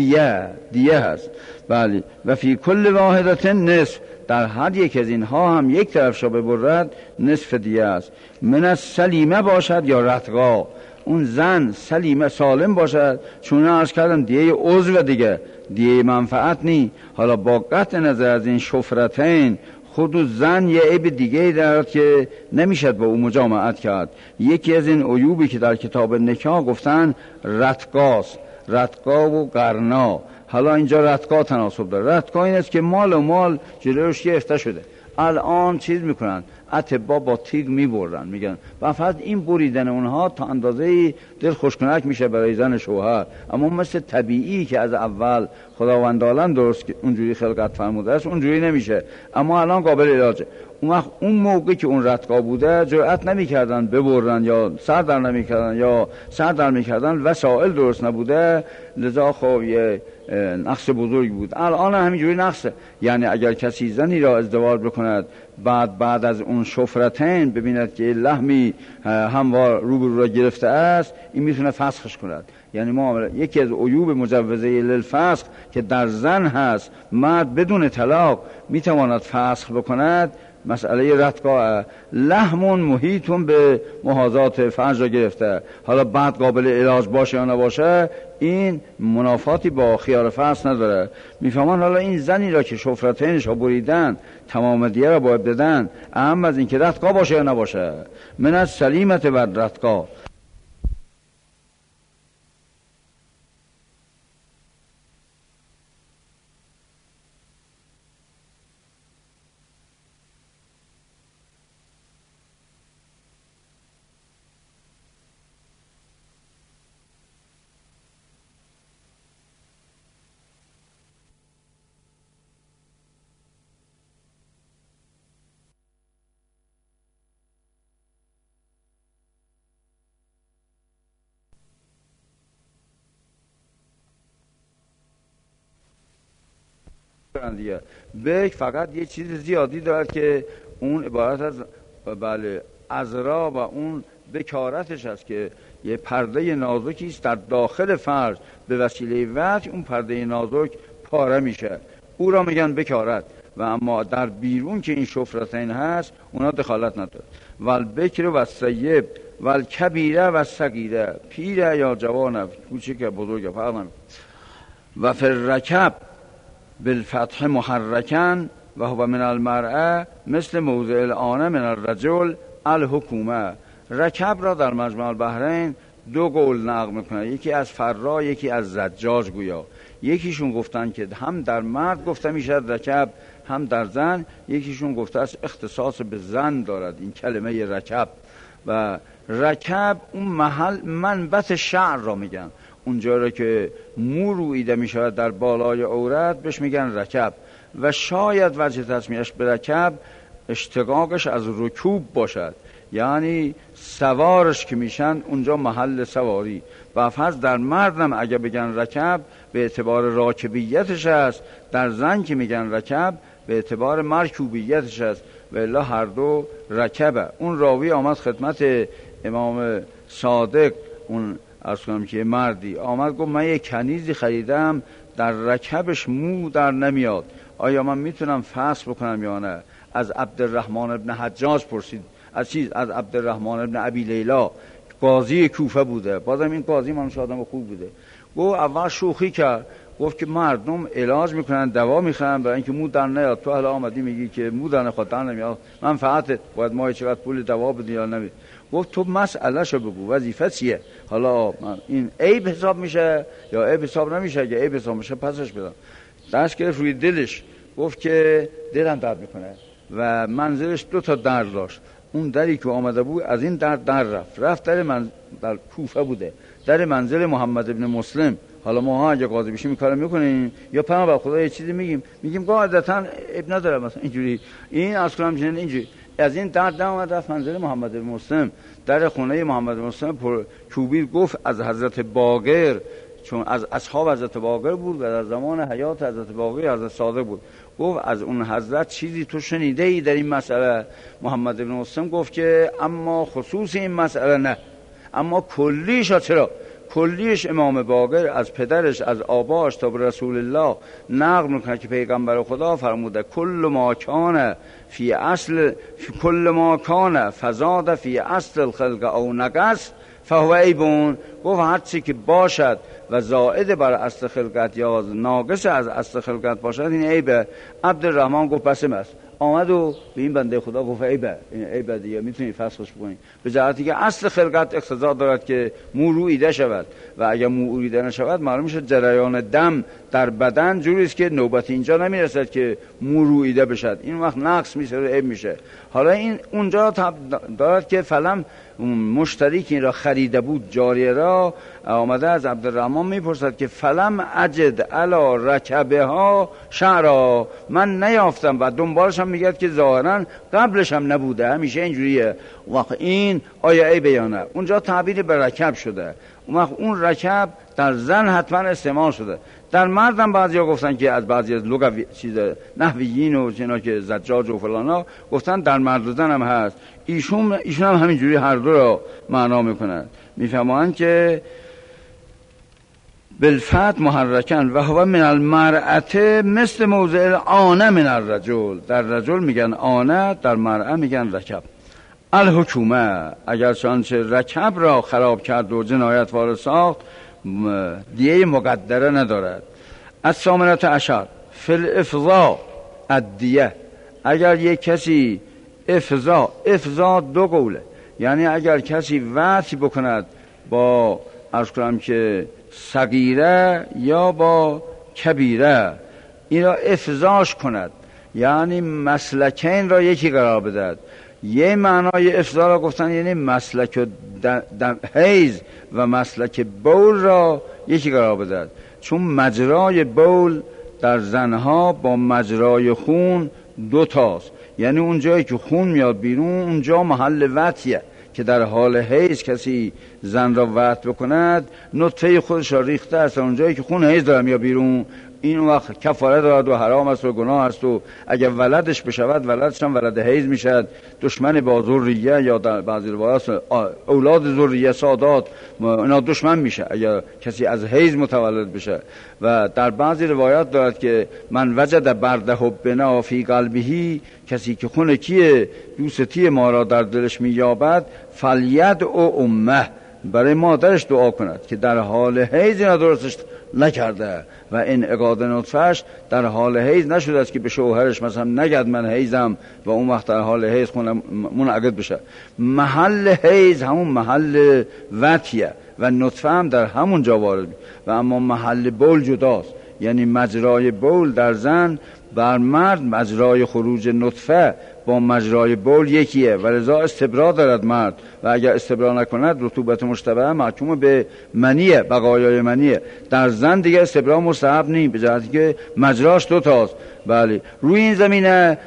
دیه هست. بله. و فی کل واحدت نصف، در هر یک از اینها هم یک طرف شو ببرد نصف دیه است. من از سلیمه باشد یا رتقا، اون زن سلیمه سالم باشد، چون عرض کردم دیه عضو دیگه، دیه منفعت نی. حالا با قطع نظر از این شفرتین، خود زن یه عیب دیگه دارد که نمیشد با او مجامعت کرد. یکی از این عیوبی که در کتاب نکاح گفتن رتقاست، رتقا و قرنا. حالا اینجا رتقا تناسب داره. رتقا این است که مال و مال جلوش گرفته شده، الان چیز میکنن، اطباء با تیغ میبرن، میگن و فقط این بریدن اونها تا اندازه دل خوشکنک میشه برای زن شوهر. اما مثل طبیعی که از اول خداوند عالم درست اونجوری خلقت فرموده است اونجوری نمیشه، اما الان قابل علاجه. اون وقت اون موقع که اون رتقا بوده جرأت نمیکردن ببرن یا سر در نمیکردن یا سر در میکردن، وسایل درست نبوده، لذا خب یه نقص بزرگ بود. الان همینجوری نقصه. یعنی اگر کسی زنی را ازدواج بکند بعد از اون شفرتین ببیند که لحمی هموار روبرو را گرفته است، این میتونه فسخش کند. یعنی معامله یکی از عیوب مجوزه للفسخ که در زن هست، مرد بدون طلاق میتواند فسخ بکند، مسئله رتقا. لحمون محیطون به محاذات فرج را گرفته، حالا بعد قابل علاج باشه یا نباشه این منافاتی با خیار فسخ نداره. میفهمان حالا این زنی را که شفرتینش ها بریدن تمام دیه را باید بدن، اهم از این که رتقا باشه یا نباشه. من از سلیمت و رتقا. بک فقط یه چیز زیادی دارد که اون عبارت از عذرا و اون بکارتش است که یه پرده نازکی است در داخل فرج، به وسیله وجه اون پرده نازک پاره میشه، او را میگن بکارت. و اما در بیرون که این شفرتین هست اونا دخالت نداره. والبکر و السیب والکبیره و الصغیره، پیره یا جوانه، کوچک بزرگ فرق نمیکنه. و فی الرکب بالفتح محرکن و هو من المرأه مثل موضع الان من الرجل الحکومه. رکب را در مجمع البحرین دو قول نقل میکنه، یکی از فرا یکی از زجاج گویا. یکیشون گفتن که هم در مرد گفته میشه رکب هم در زن، یکیشون گفته است اختصاص به زن دارد این کلمه رکب. و رکب اون محل منبت شعر را میگن، اونجا را که مو رویده می شود در بالای عورت بهش میگن رکب. و شاید وجه تسمیهش به رکب اشتقاقش از رکوب باشد، یعنی سوارش که میشن اونجا محل سواری. و فرض در مردم اگه بگن رکب به اعتبار راکبیتش است، در زن که میگن رکب به اعتبار مرکوبیتش است، و الا هر دو رکبه. اون راوی آمد خدمت امام صادق، اون از کنم که مردی آمد گفت من یک کنیزی خریدم در رکبش مو در نمیاد، آیا من میتونم فسخ بکنم یا نه؟ از عبدالرحمن ابن حجاج پرسید، از عبدالرحمن ابن ابی لیلا، قاضی کوفه بوده، بازم این قاضی منش آدم خوب بوده. گفت اول شوخی کرد، گفت که مردم علاج میکنن دوا میخرن برای اینکه مو در نیاد، تو حالا آمدی میگی که مو در نخواد در نمیاد، من فقط باید ماهی چقدر پول دوا بدی یا نمید. گفت تو مسئله شو بگو، وظیفه چیه؟ حالا این عیب حساب میشه یا عیب حساب نمیشه؟ اگه عیب حساب میشه پسش بدم. دست گرفت روی دلش، گفت که دلم درد میکنه و منزلش دو تا در داشت. اون دری که آمده بود از این در رفت در کوفه بوده، در منزل محمد ابن مسلم. حالا ما اگه قاضی بشیم این کارو میکنیم یا پناه بر خدا یه چیزی میگیم قاعدتا اب نداره مثلا اینجوری این از کنم اینجوری از این در آمد رفت منزل محمد بن مسلم. در خونه محمد بن مسلم کوبید، گفت از حضرت باقر، چون از اصحاب حضرت باقر بود و در زمان حیات حضرت باقر حضرت صادق بود، گفت از اون حضرت چیزی تو شنیده ای در این مسئله؟ محمد بن مسلم گفت که اما خصوص این مسئله نه، اما کلیش ها. چرا؟ کلیش امام باقر از پدرش از آباش تا به رسول الله نقل میکنه که پیغمبر خدا فرموده کل ما کان فی اصل کل ما کان فزاد فی اصل الخلق او نقص فهو عیبون. گفت هر چی که باشد و زائد بر اصل خلقت یا ناقص از اصل خلقت باشد این عیبه. عبدالرحمن گفت بسم است، آمد و به این بنده خدا گفت عیبه، این عیبه دیگه میتونی فسخش بکنی، به جهتی که اصل خلقت اقتضا دارد که مو رویده شود و اگر مو رویده نشود معلوم میشه جریان دم در بدن جوری است که نوبت اینجا نمیرسد که مو رویده بشد، این وقت نقص میشه و عیب میشه. حالا این اونجا دارد که فلم مشتری که این را خریده بود جاریه را آمده از عبدالرحمن میپرسد که فلم اجد علی رکبه ها شعرا، من نیافتم و دنبالش هم میگه که ظاهرا قبلش هم نبوده، همیشه اینجوریه. وقت این آیا عیبه یا نه؟ اونجا تعبیر به رکب شده، اون رکب در زن حتما استعمال شده. در مرد هم بعضیا گفتن که از بعضی از لغوی چیز نحویین و اینا که زجاج و فلانا گفتن در مرد و زن هم هست. ایشون هم همینجوری هر دو را معنا میکنند. میفهمند که بالفتح محرکن و هو من المرأة مثل موضع آنه من الرجل. در رجل میگن آنه، در مرأة میگن رکب. الحکومه اگر چانچه رکب را خراب کرد و جنایت وارد ساخت دیه مقدره ندارد. از ثامنه عشر فی الافضاء الدیه، اگر یک کسی افضاء دو قوله، یعنی اگر کسی وصی بکند با عرض کنم که صغیره یا با کبیره، این را افضاش کند، یعنی مسلکین را یکی قرار بدهد. یه معنای افضا را گفتن یعنی مسلک حیض و مسلک بول را یکی قرار بدهد، چون مجرای بول در زنها با مجرای خون دو تاست، یعنی اون جایی که خون میاد بیرون اونجا محل وطیه که در حال حیض کسی زن را وطی بکند نطفه خودش را ریخته است، اون جایی که خون حیض داره میاد بیرون این وقت کفاره دارد و حرام است و گناه است و اگر ولدش بشود ولدش هم ولد حیض میشد، دشمن با ذریه یا در بعضی روایات اولاد ذریه سادات اینا دشمن میشه اگر کسی از حیض متولد بشه. و در بعضی روایات دارد که من وجد برد حبنا فی قلبه، کسی که خون کیه دوستی ما را در دلش مییابد فلید او امه، برای مادرش دعا کند که در حال حیض اینا درستش نکرده و انعقاد نطفه‌اش در حال حیض نشده است که به شوهرش مثلا نگد من حیضم و اون وقت در حال حیض خونم منعقد بشه. محل حیض همون محل وطیه و نطفه هم در همون جا وارد و اما محل بول جداست، یعنی مجرای بول در زن بر مرد مجرای خروج نطفه با مجرای بول یکیه و لذا استبرا دارد مرد و اگر استبرا نکند رطوبت مشتبه محکوم به منیه، بقایای منیه. در زن دیگه استبرا مستحب نیست به جهتی که مجراش دو تاست. بله روی این زمینه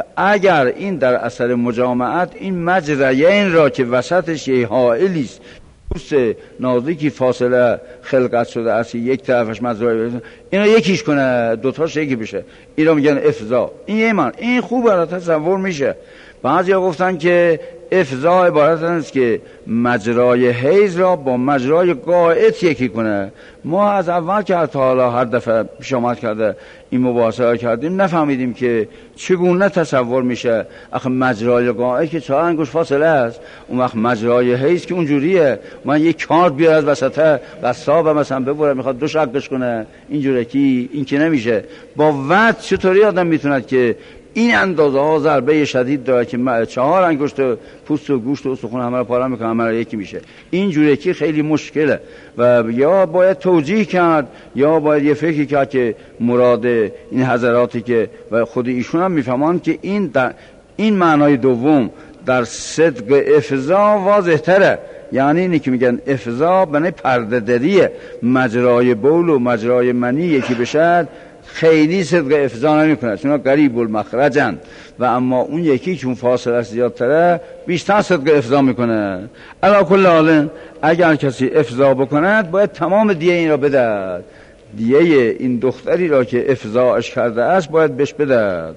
اگر این در اثر مجامعت این مجرایین را که وسطش یه حائلی است پوست نازکی فاصله خلقت شده است یک طرفش مجرای اینا یکیش کنه دوتاش یکی بشه، اینا میگن افضا. این یه من این خوب برای تصور میشه. بعضیا گفتن که افضا عبارت است که مجرای حیض را با مجرای قاعد یکی کنه. ما از اول که تا حالا هر دفعه پیش آمد کرده این مباحثه کردیم نفهمیدیم که چگونه تصور میشه. آخه مجرای قاعد که 4 انگشت فاصله است، اون وقت مجرای حیض که اونجوریه من یک کارت بیار از وسطه قصاب مثلا ببره میخواد دو شقش کنه اینجوری که این که نمیشه. با وقت چطوری آدم میتوند که این اندازه ها ضربه شدید داره که 4 انگشت پوست و گوشت و استخوان همه رو پاره میکنه همه رو یکی میشه. این جوری که خیلی مشکله و یا باید توجیه کرد یا باید یه فکری کرد که مراد این حضراتی که و خود ایشون هم میفهمند که این معنای دوم در صدق افضا واضح تره، یعنی اینی که میگن افضا بنای پرده دریه، مجرای بول و مجرای منی یکی بشد خیلی صدق افضا نمی کند چون قریب المخرجن و اما اون یکی چون فاصله زیادتره بیشتر صدق افضا میکنه. علی کل حال اگر کسی افضا بکند باید تمام دیه این را بدهد. دیه این دختری را که افضاش کرده است باید بهش بدهد.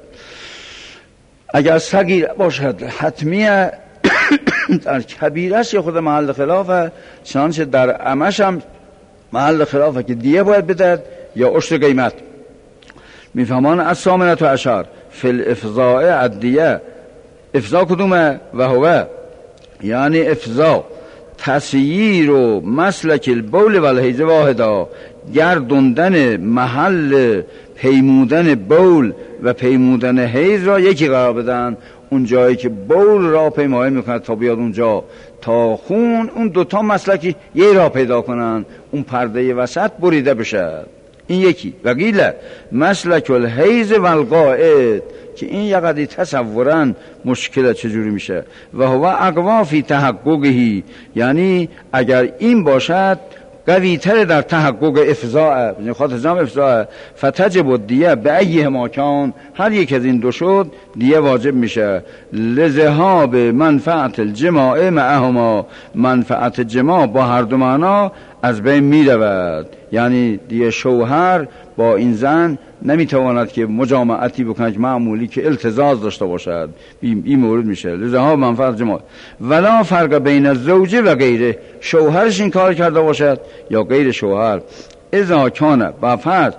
اگر صغیر باشد حتمیه، در کبیره است یا خود محل خلافه، چنانچه در عمش هم محل خلافه که دیه باید بدهد یا عشر قیمت. میفهمان الثامنة عشر فی الافضاء الدیه. افضا کدومه؟ و هو یعنی افضا تسییر و مسلک البول و الحیض واحدا، گردوندن محل پیمودن بول و پیمودن حیض را یکی قرار بدن. اون جایی که بول را پیمایی میکنه تا بیاد اونجا تا خون، اون دوتا مسلکی یه را پیدا کنن، اون پرده وسط بریده بشه. این یکی. و قیله مسلک الحیض و القائد، که این یقدی تصورن مشکل چجوری میشه. و هو اقوا فی تحققهی، یعنی اگر این باشد قوی تر در تحقق افضاء، خاطرزم افضاء، فتجب الدیه به ایه ماکان، هر یک از این دو شد دیه واجب میشه. لذهاب منفعت الجماع معهما، منفعت جماع با هر دو معنا از بین میرود. یعنی دیه شوهر با این زن نمیتواند که مجامعتی بکند معمولی که التزاز داشته باشد، این مورد میشه. لذا منفعت جماع ولا فرق بین الزوج و غیره، شوهرش این کار کرده باشد یا غیر شوهر. اذا کان بفرض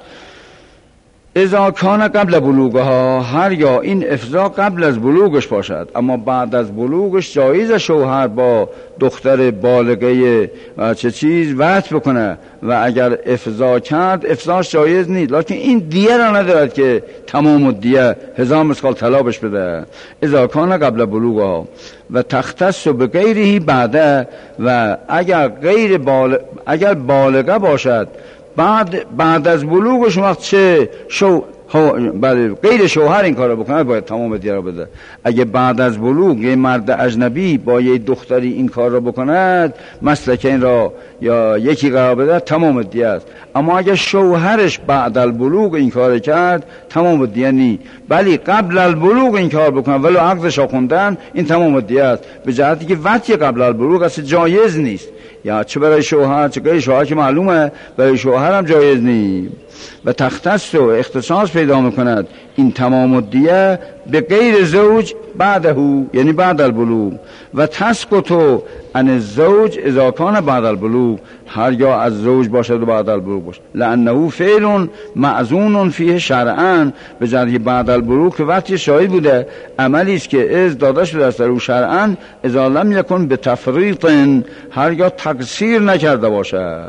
اذا کان قبل بلوغها، هر یا این افضا قبل از بلوغش باشد اما بعد از بلوغش جایز شوهر با دختر بالغه چه چیز وقت بکنه و اگر افضا کرد افضاش جایز نیست، لکن این دیه را ندارد که تمام الدیه 1000 مسقال طلا بهش بده. اذا کان قبل بلوغها و تختص به غیره بعده، و اگر بالغه باشد بعد از بلوغش وقت چه بله غیر شوهر این کارو بکنه باید تمام دیه را بده. اگه بعد از بلوغ یه مرد اجنبی با یه دختری این کار را بکند مسلک این را یا یکی قرار بده تمام دیه است. اما اگه شوهرش بعد البلوغ این کار کرد تمام دیه نی، ولی قبل البلوغ این کار بکنه ولو عقدش خوندن این تمام دیه است، به جهتی که وقتی قبل البلوغ اصلا جایز نیست، یا چه برای شوهر چه برای شوهر که معلومه برای شوهر هم جایز نیست. و تختص و اختصاص پیدا میکند این تمام الدیه به غیر زوج بعده، یعنی بعد البلوغ. و تسقط عن الزوج اذا کان بعد البلوغ، هر یا از زوج باشد و بعد البلوغ باشد، لانه فعل معزون فیه شرعا، به جهتی بعد البلوغ که وقتی شاهد بوده عملی است که از داده شده است او شرعا، اذا لم یکن به تفریط، هر یا تقصیر نکرده باشد.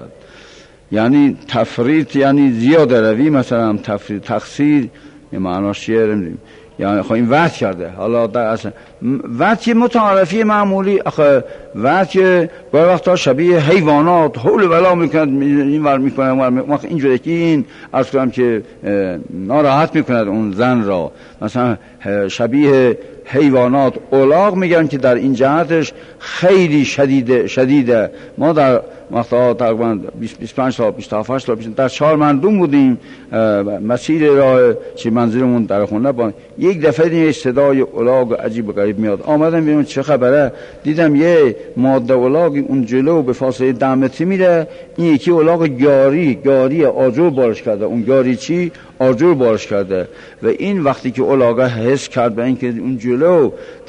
یعنی تفریط یعنی زیاده روی، مثلا تفریط تقصیر یه معناش چیه نمیدونیم، یعنی خب این وعد کرده. حالا در اصلا وعد که متعارفی معمولی، آخه وعد که گاهی وقتا شبیه حیوانات حول ولا میکند این ور میکنه، اینجوری که این عرض کنم که ناراحت میکند اون زن را، مثلا شبیه حیوانات اولاغ میگن که در این جهتش خیلی شدیده. ما در وقتا تقریبا 25 سال 27 سال پیش در چهارمردم بودیم، مسیر راه چی منزلمون در خونه با یک دفعه دیگه صدای اولاغ عجیب و غریب میاد. آمدم ببینم چه خبره، دیدم یه ماده اولاغ اون جلو به فاصله 10 متری میره، این یکی اولاغ گاری آجر بارش کرده، اون گاری چی آجر بارش کرده و این وقتی که اولاغ حس کرد به اینکه اون جلو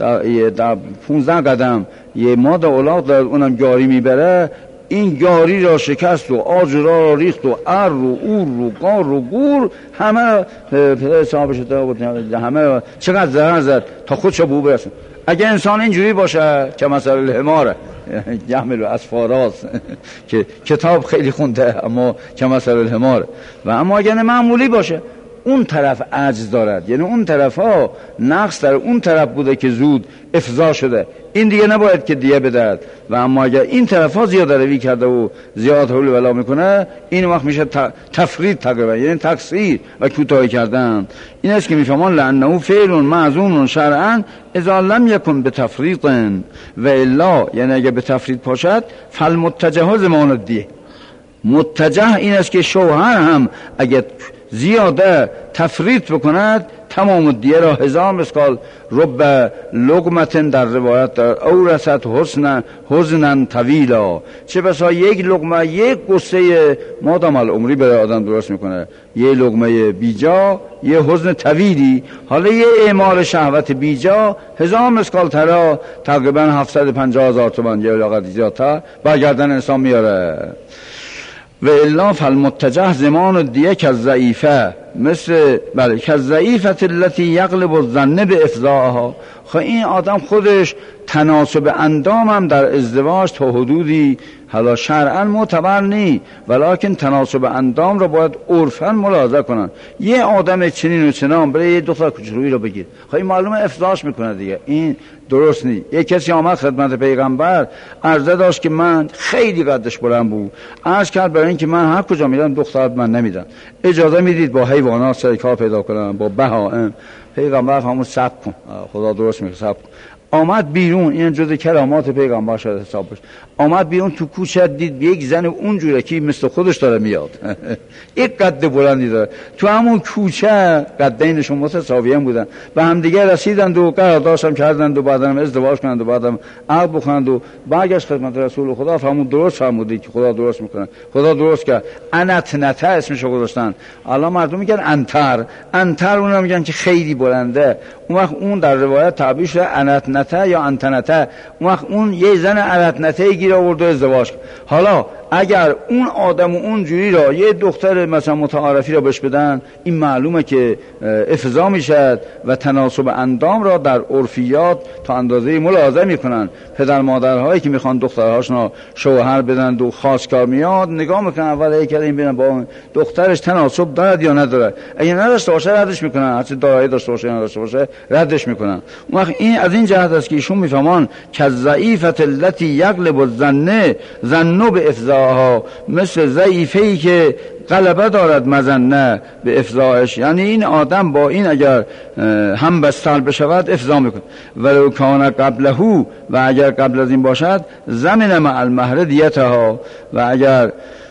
در 15 قدم یه ماده اولاغ در اونم گاری میبره، این گاری را شکست و آجرا را ریخت و ار و اور و قار و گور همه پدر صاحب شده بود، همه چقدر ضرر زد تا خودشو بو برسن. اگه انسان اینجوری باشه که مثلا الحماره یحمل اسفاراس که کتاب خیلی خونده اما که مثلا الحماره، و اما اگه معمولی باشه اون طرف عجز دارد، یعنی اون طرف ها نقص در اون طرف بوده که زود افضا شده، این دیگه نباید که دیگه بدهد. و اما اگر این طرف ها زیاده روی کرده و زیاد حول ولا میکنه این وقت میشه تفرید تقریبا، یعنی تقصیر و کوتاهی کردن. این است که میفهمان لانه فعل معزون شرعا اذا لم یکن بتفریط و الا، یعنی اگر به تفرید باشد فالمتجه زمان الدیه. متجه این است که شوهر هم اگر زیاده تفریط بکند تمام دیه را 1000 مسقال رب لقمت در روایت در اورثت حزنا طویلا، چه بسا یک لقمه یک قصه مادام العمری برای آدم درست میکنه، یه لقمه بیجا یه حزن طویلی، حالا یه اعمال شهوت بیجا 1000 مسقال طلا تقریبا 750,000 تومان یه لاغت زیادتر برگردن انسان میاره. و الا فالمتجه زمان دیه که ضعیفه مثل که ضعیفت التي یغلب الظن به افضاعها. خب این آدم خودش تناسب اندام هم در ازدواج تا حدودی حالا شرعا معتبر نی، ولیکن تناسب اندام رو باید عرفا ملاحظه کنن. یه آدم چنین و چنان برای یه دختر کوچولویی رو بگیر، خب این معلومه افضاعش میکنه دیگه، این درست نی. یه کسی آمد خدمت پیغمبر عرضه داشت که من خیلی قدش بلند بود، عرض کرد برای این که من هر کجا میرم دختر من نمیدم، اجازه میدید با حیوانات سر کار پیدا کنم، با بهائم. پیغمبر همون صبر کن، خدا درست میگه صبر کن. آمد بیرون، این جزء کرامات پیغمبر شده حساب بشه، آمد بیرون تو کوچه دید یک زن اونجوره که مثل خودش داره میاد یک قد بلندی داره، تو همون کوچه قدینشون متساویان بودن، به هم دیگه رسیدند و قراردادشم کردند و بعدم ازدواج کردند و بعدم عقد بخوند و برگشت خدمت رسول خدا. همون درست فرمودی که خدا درست میکنه، خدا درست کرد. انتنته اسمشو گذاشتن، الان مردم میگن انتر اونم میگن که خیلی بلنده. اون وقت اون در روایت تعبیر شده انتنته یا انتنته، اون وقت اون یه زن انتنته گیر آورد و ازدواج. حالا اگر اون آدم و اون جوری را یه دختر مثلا متعارفی را بهش بدن، این معلومه که افضا میشد و تناسب اندام را در عرفیات تا اندازه ملاحظه میکنن. پدر مادرهایی که میخوان دخترهاشون شوهر بدن و خواستگار میاد نگاه میکنن اول هیکل این ببینن با دخترش تناسب دارد یا نداره، اگه نداشته باشه ردش میکنن، هرچی دارایی داشته باشه یا نداشته باشه ردش میکنن. اون وقت این از این جهت است که ایشون میفهمان که ضعیفت التي یغلب الظن به افضاعها، مثل ضعیفه‌ای که غلبه دارد مظنه به افضاعش، یعنی این آدم با این اگر هم بستر بشود افضاع میکنه. ولو کان قبله، و اگر قبل از این باشد زمن مع المهر دیتها، و اگر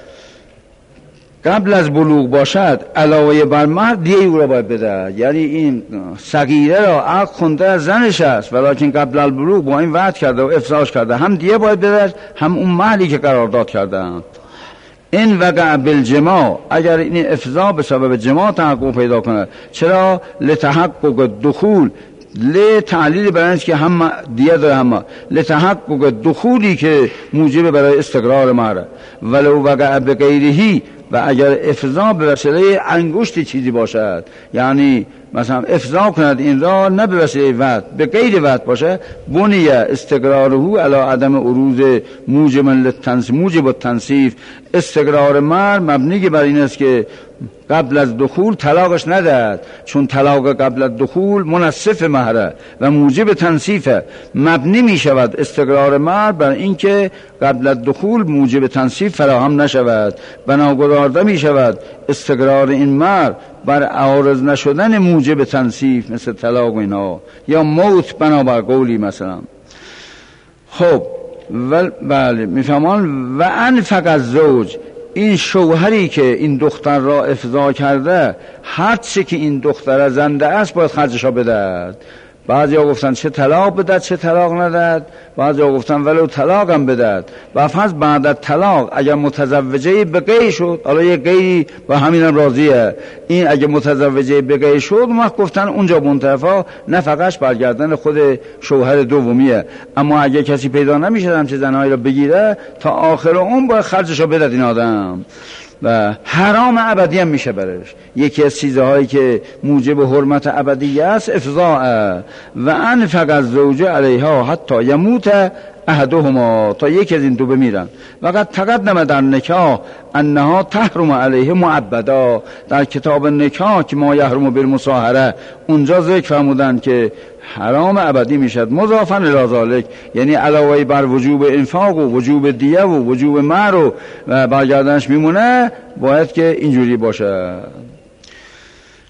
قبل از بلوغ باشد علاوه بر مهر دیه او را باید بده. یعنی این صغیره را عقد خونده زنش است ولیکن قبل البلوغ با این وعد کرده و افضاعش کرده، هم دیه باید بده هم اون مهری که قرارداد کرده. این وقع بالجماع، اگر این افضاع به سبب جماع تحقق پیدا کنه، چرا؟ لتحقق دخول، تعلیل برای که هم دیه داره، هم لتحقق دخولی که موجب برای استقرار مهر. ولو وقع بغیرهی، و اگر افضاع به وسیله انگشت چیزی باشد، یعنی مثلا افضاع کند این را نه به وسیله وعد، به غیر وعد باشه، بنیه استقراره علی عدم عروض موجب التنصیف. استقرار مهر مبنی بر این است که قبل از دخول طلاقش ندهد، چون طلاق قبل از دخول منصف مهره و موجب تنصیفه. مبنی می شود استقرار مهر بر این که قبل از دخول موجب تنصیف فراهم نشود، بناگذارده می شود استقرار این مهر بر عارض نشدن موجب تنصیف مثل طلاق اینا یا موت بنابر قولی مثلا. خب بله میفهمان. و انفق الزوج، این شوهری که این دختر را افضاع کرده هر چی که این دختر زنده است باید خرجشا بدهد. بعضی ها گفتن چه طلاق بدهد چه طلاق ندهد، بعضی ها گفتن ولو طلاق هم بدهد. و فرض بعد از طلاق اگر متزوجه به غیر شد، حالا یه غیری با همین هم راضیه، این اگر متزوجه به غیر شد اون وقت گفتن اونجا منتفا نفقش برگردن خود شوهر دومیه. اما اگر کسی پیدا نمیشه همچه زنهایی را بگیره تا آخر اون باید خرجشو بدهد این آدم و حرام ابدی هم میشه برش. یکی از چیزهایی که موجب حرمت ابدی است افضاء. و انفق الزوج علیها حتی یموت احدهما، تا یکی از این دو بمیرن. وقت تقدم در نکاح انها تحرم علیه معبدا، در کتاب نکاح که ما یحرم بالمصاهره اونجا ذکر فرمودن که حرام ابدی میشد. مضافا الی ذلک، یعنی علاوه بر وجوب انفاق و وجوب دیه و وجوب مهر و برگردنش میمونه، باید که اینجوری باشه.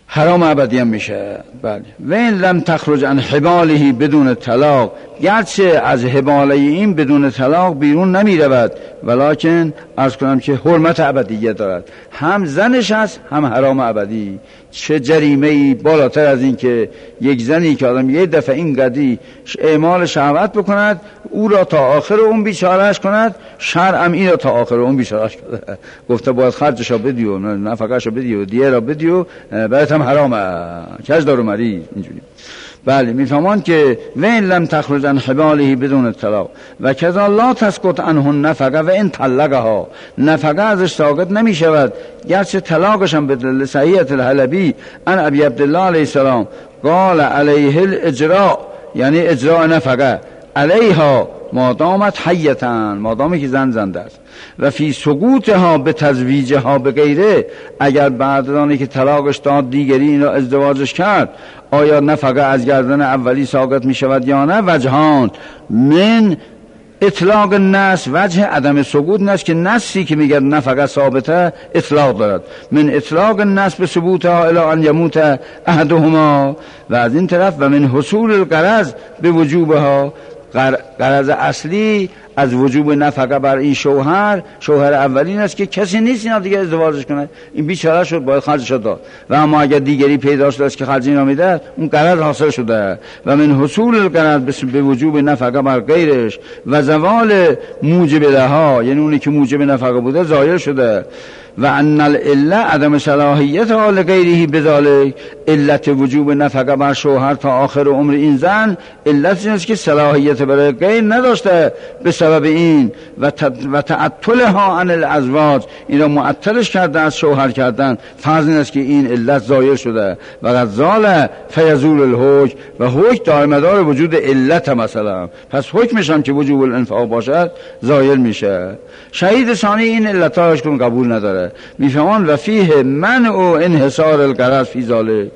حرام ابدی هم میشه. بله. و این لم تخرج عن حباله بدون طلاق، گرچه از حباله این بدون طلاق بیرون نمی رود، ولکن عرض کنم که حرمت ابدیه دارد، هم زنش هست هم حرام ابدی. چه جریمه ای بالاتر از این که یک زنی که آدم یه دفعه این قدری اعمال شهوت بکند او را تا آخر اون بیچارهش کند، شرع هم این را تا آخر اون بیچارهش کند. گفته باید خرجش را بدی و نفقهش را بدی و دیه را بدی و برایت هم حرامه، کج دارو مریض اینجوری. بله میفهمان که و این لم تخرج عن حباله بدون طلاق و کذا لا تسقط عنه النفقه و این طلقها، نفقه ازش ساقط نمی شود گرچه طلاقش هم بدل. صحیحة الحلبی عن ابی عبدالله علیه السلام قال علیه الاجراء، یعنی اجراء نفقه علیها ما دامت حیتن، ما دامی که زنده است، و فی سقوطها به تزویجها به غیره، اگر بعد از آنی که طلاقش داد دیگری این را ازدواجش کرد آیا نفقه از گردن اولی ساقط می شود یا نه؟ وجهان من اطلاق النص، وجه عدم سقوط نست که نصی که میگه نفقه ثابته اطلاق دارد، من اطلاق النص به ثبوتها الی ان یموت احدهما، و از این طرف و من حصول الغرض به وجوبها، غرض اصلی از وجوب نفقه بر این شوهر اولین است که کسی نیست اینا دیگه ازدواجش کنه، این بیچاره شد باید خرجش داد، و اما اگر دیگری پیدا شده است که خرج اینا میده اون غرض حاصل شده. و من حصول الغرض به وجوب نفقه بر غیرش و زوال موجب لها، یعنی اونی که موجب نفقه بوده زایل شده. و ان العله عدم صلاحیت حال غیره بذالک، علت وجوب نفقه بر شوهر تا آخر عمر این زن علت است که صلاحیت برای غیر نداشته به سبب این و تعطلها عن الازواج، این را معطلش کرده از شوهر کردن، فرض این است که این علت زایل شده. و قد زال فیزول الحکم، و حکم دائمدار وجود علت مثلا، پس حکمش هم که وجوب الانفاق باشد زایل میشه. شهید ثانی این علتاش کن قبول نداره. میفهمان و فیه منع و انحصار الغرض فی ذالک،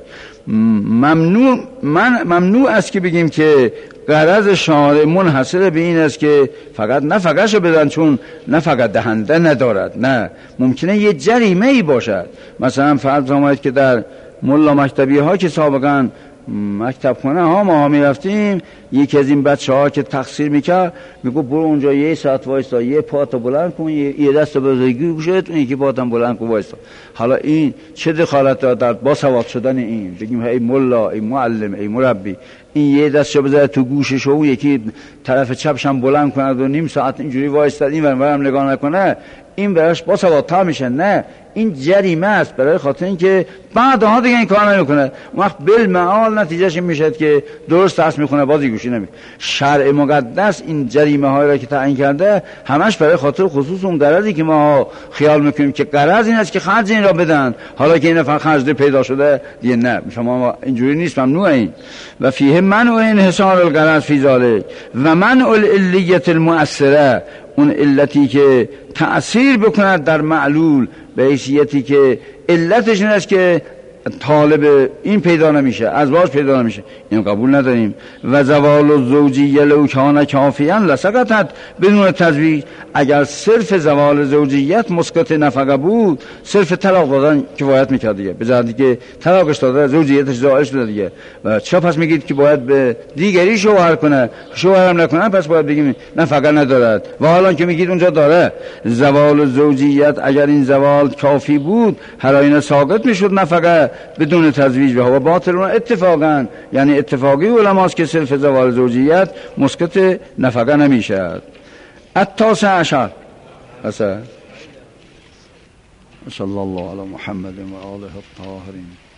ممنوع است که بگیم که غرض شارع منحصر به این است که فقط نفقهش بدن چون نفقه دهنده ندارد، نه، ممکنه یه جریمه ای باشد. مثلا فرض آمد که در ملا مکتبی ها که سابقا مکتب خونه ها ما می رفتیم، یکی از این بچه ها که تقصیر میکرد میگو برو اونجا یه ساعت وایستا، یه پاتو بلند کن، یه دست بزرگی گوشت، اون یکی پاتم بلند کن وایستا. حالا این چه دخالت دارد با سواد شدن این؟ بگیم ای ملا، ای معلم، ای مربی، این یه دست بزنه تو گوشش و اون یکی طرف چپش هم بلند کند و نیم ساعت اینجوری وایستاد این ورم نگاه نکنه، این براش با سوادتر میشه؟ نه، این جریمه است برای خاطر اینکه بعدها دیگه این کار نمیکنه. وقت بالمعال نتیجهش این میشه که درست درس میخونه بازی گوشی نمیکنه. شرع مقدس این جریمه هایی را که تعیین کرده همش برای خاطر خصوص اون غرضی که ما خیال میکنیم که غرض این است که خرج این را بدن، حالا که این فقط خرج پیدا شده دیگه نه، شما اینجوری نیست، ممنوعه این. و فیه منع انحصار الغرض فی ذالک و منع العلیه المؤثره، اون علتی که تأثیر بکند در معلول به حیثیتی که علتش این است که طالب این پیدا نمیشه، ازواج پیدا نمیشه، این قبول نداریم. و زوال الزوجیه لو کان کافیا لسقطت بدون تزویج، اگر صرف زوال زوجیت مسقط نفقه بود صرف طلاق دادن کفایت میکرد دیگه، به جهتی که طلاقش داده زوجیتش زائل شده دیگه. و چرا پس میگید که باید به دیگری شوهر کنه؟ شوهرم نکنه پس باید بگیم نفقه ندارد، و حالا که میگید اونجا داره. زوال زوجیت اگر این زوال کافی بود هر آینه ساقط میشد نفقه بدون تزویج، و هو باطلون اتفاقا، یعنی اتفاقی علماست که صرف زوال زوجیت مسقط نفقه نمیشد. التاسع عشر صلی الله علی محمد و آله الطاهرین.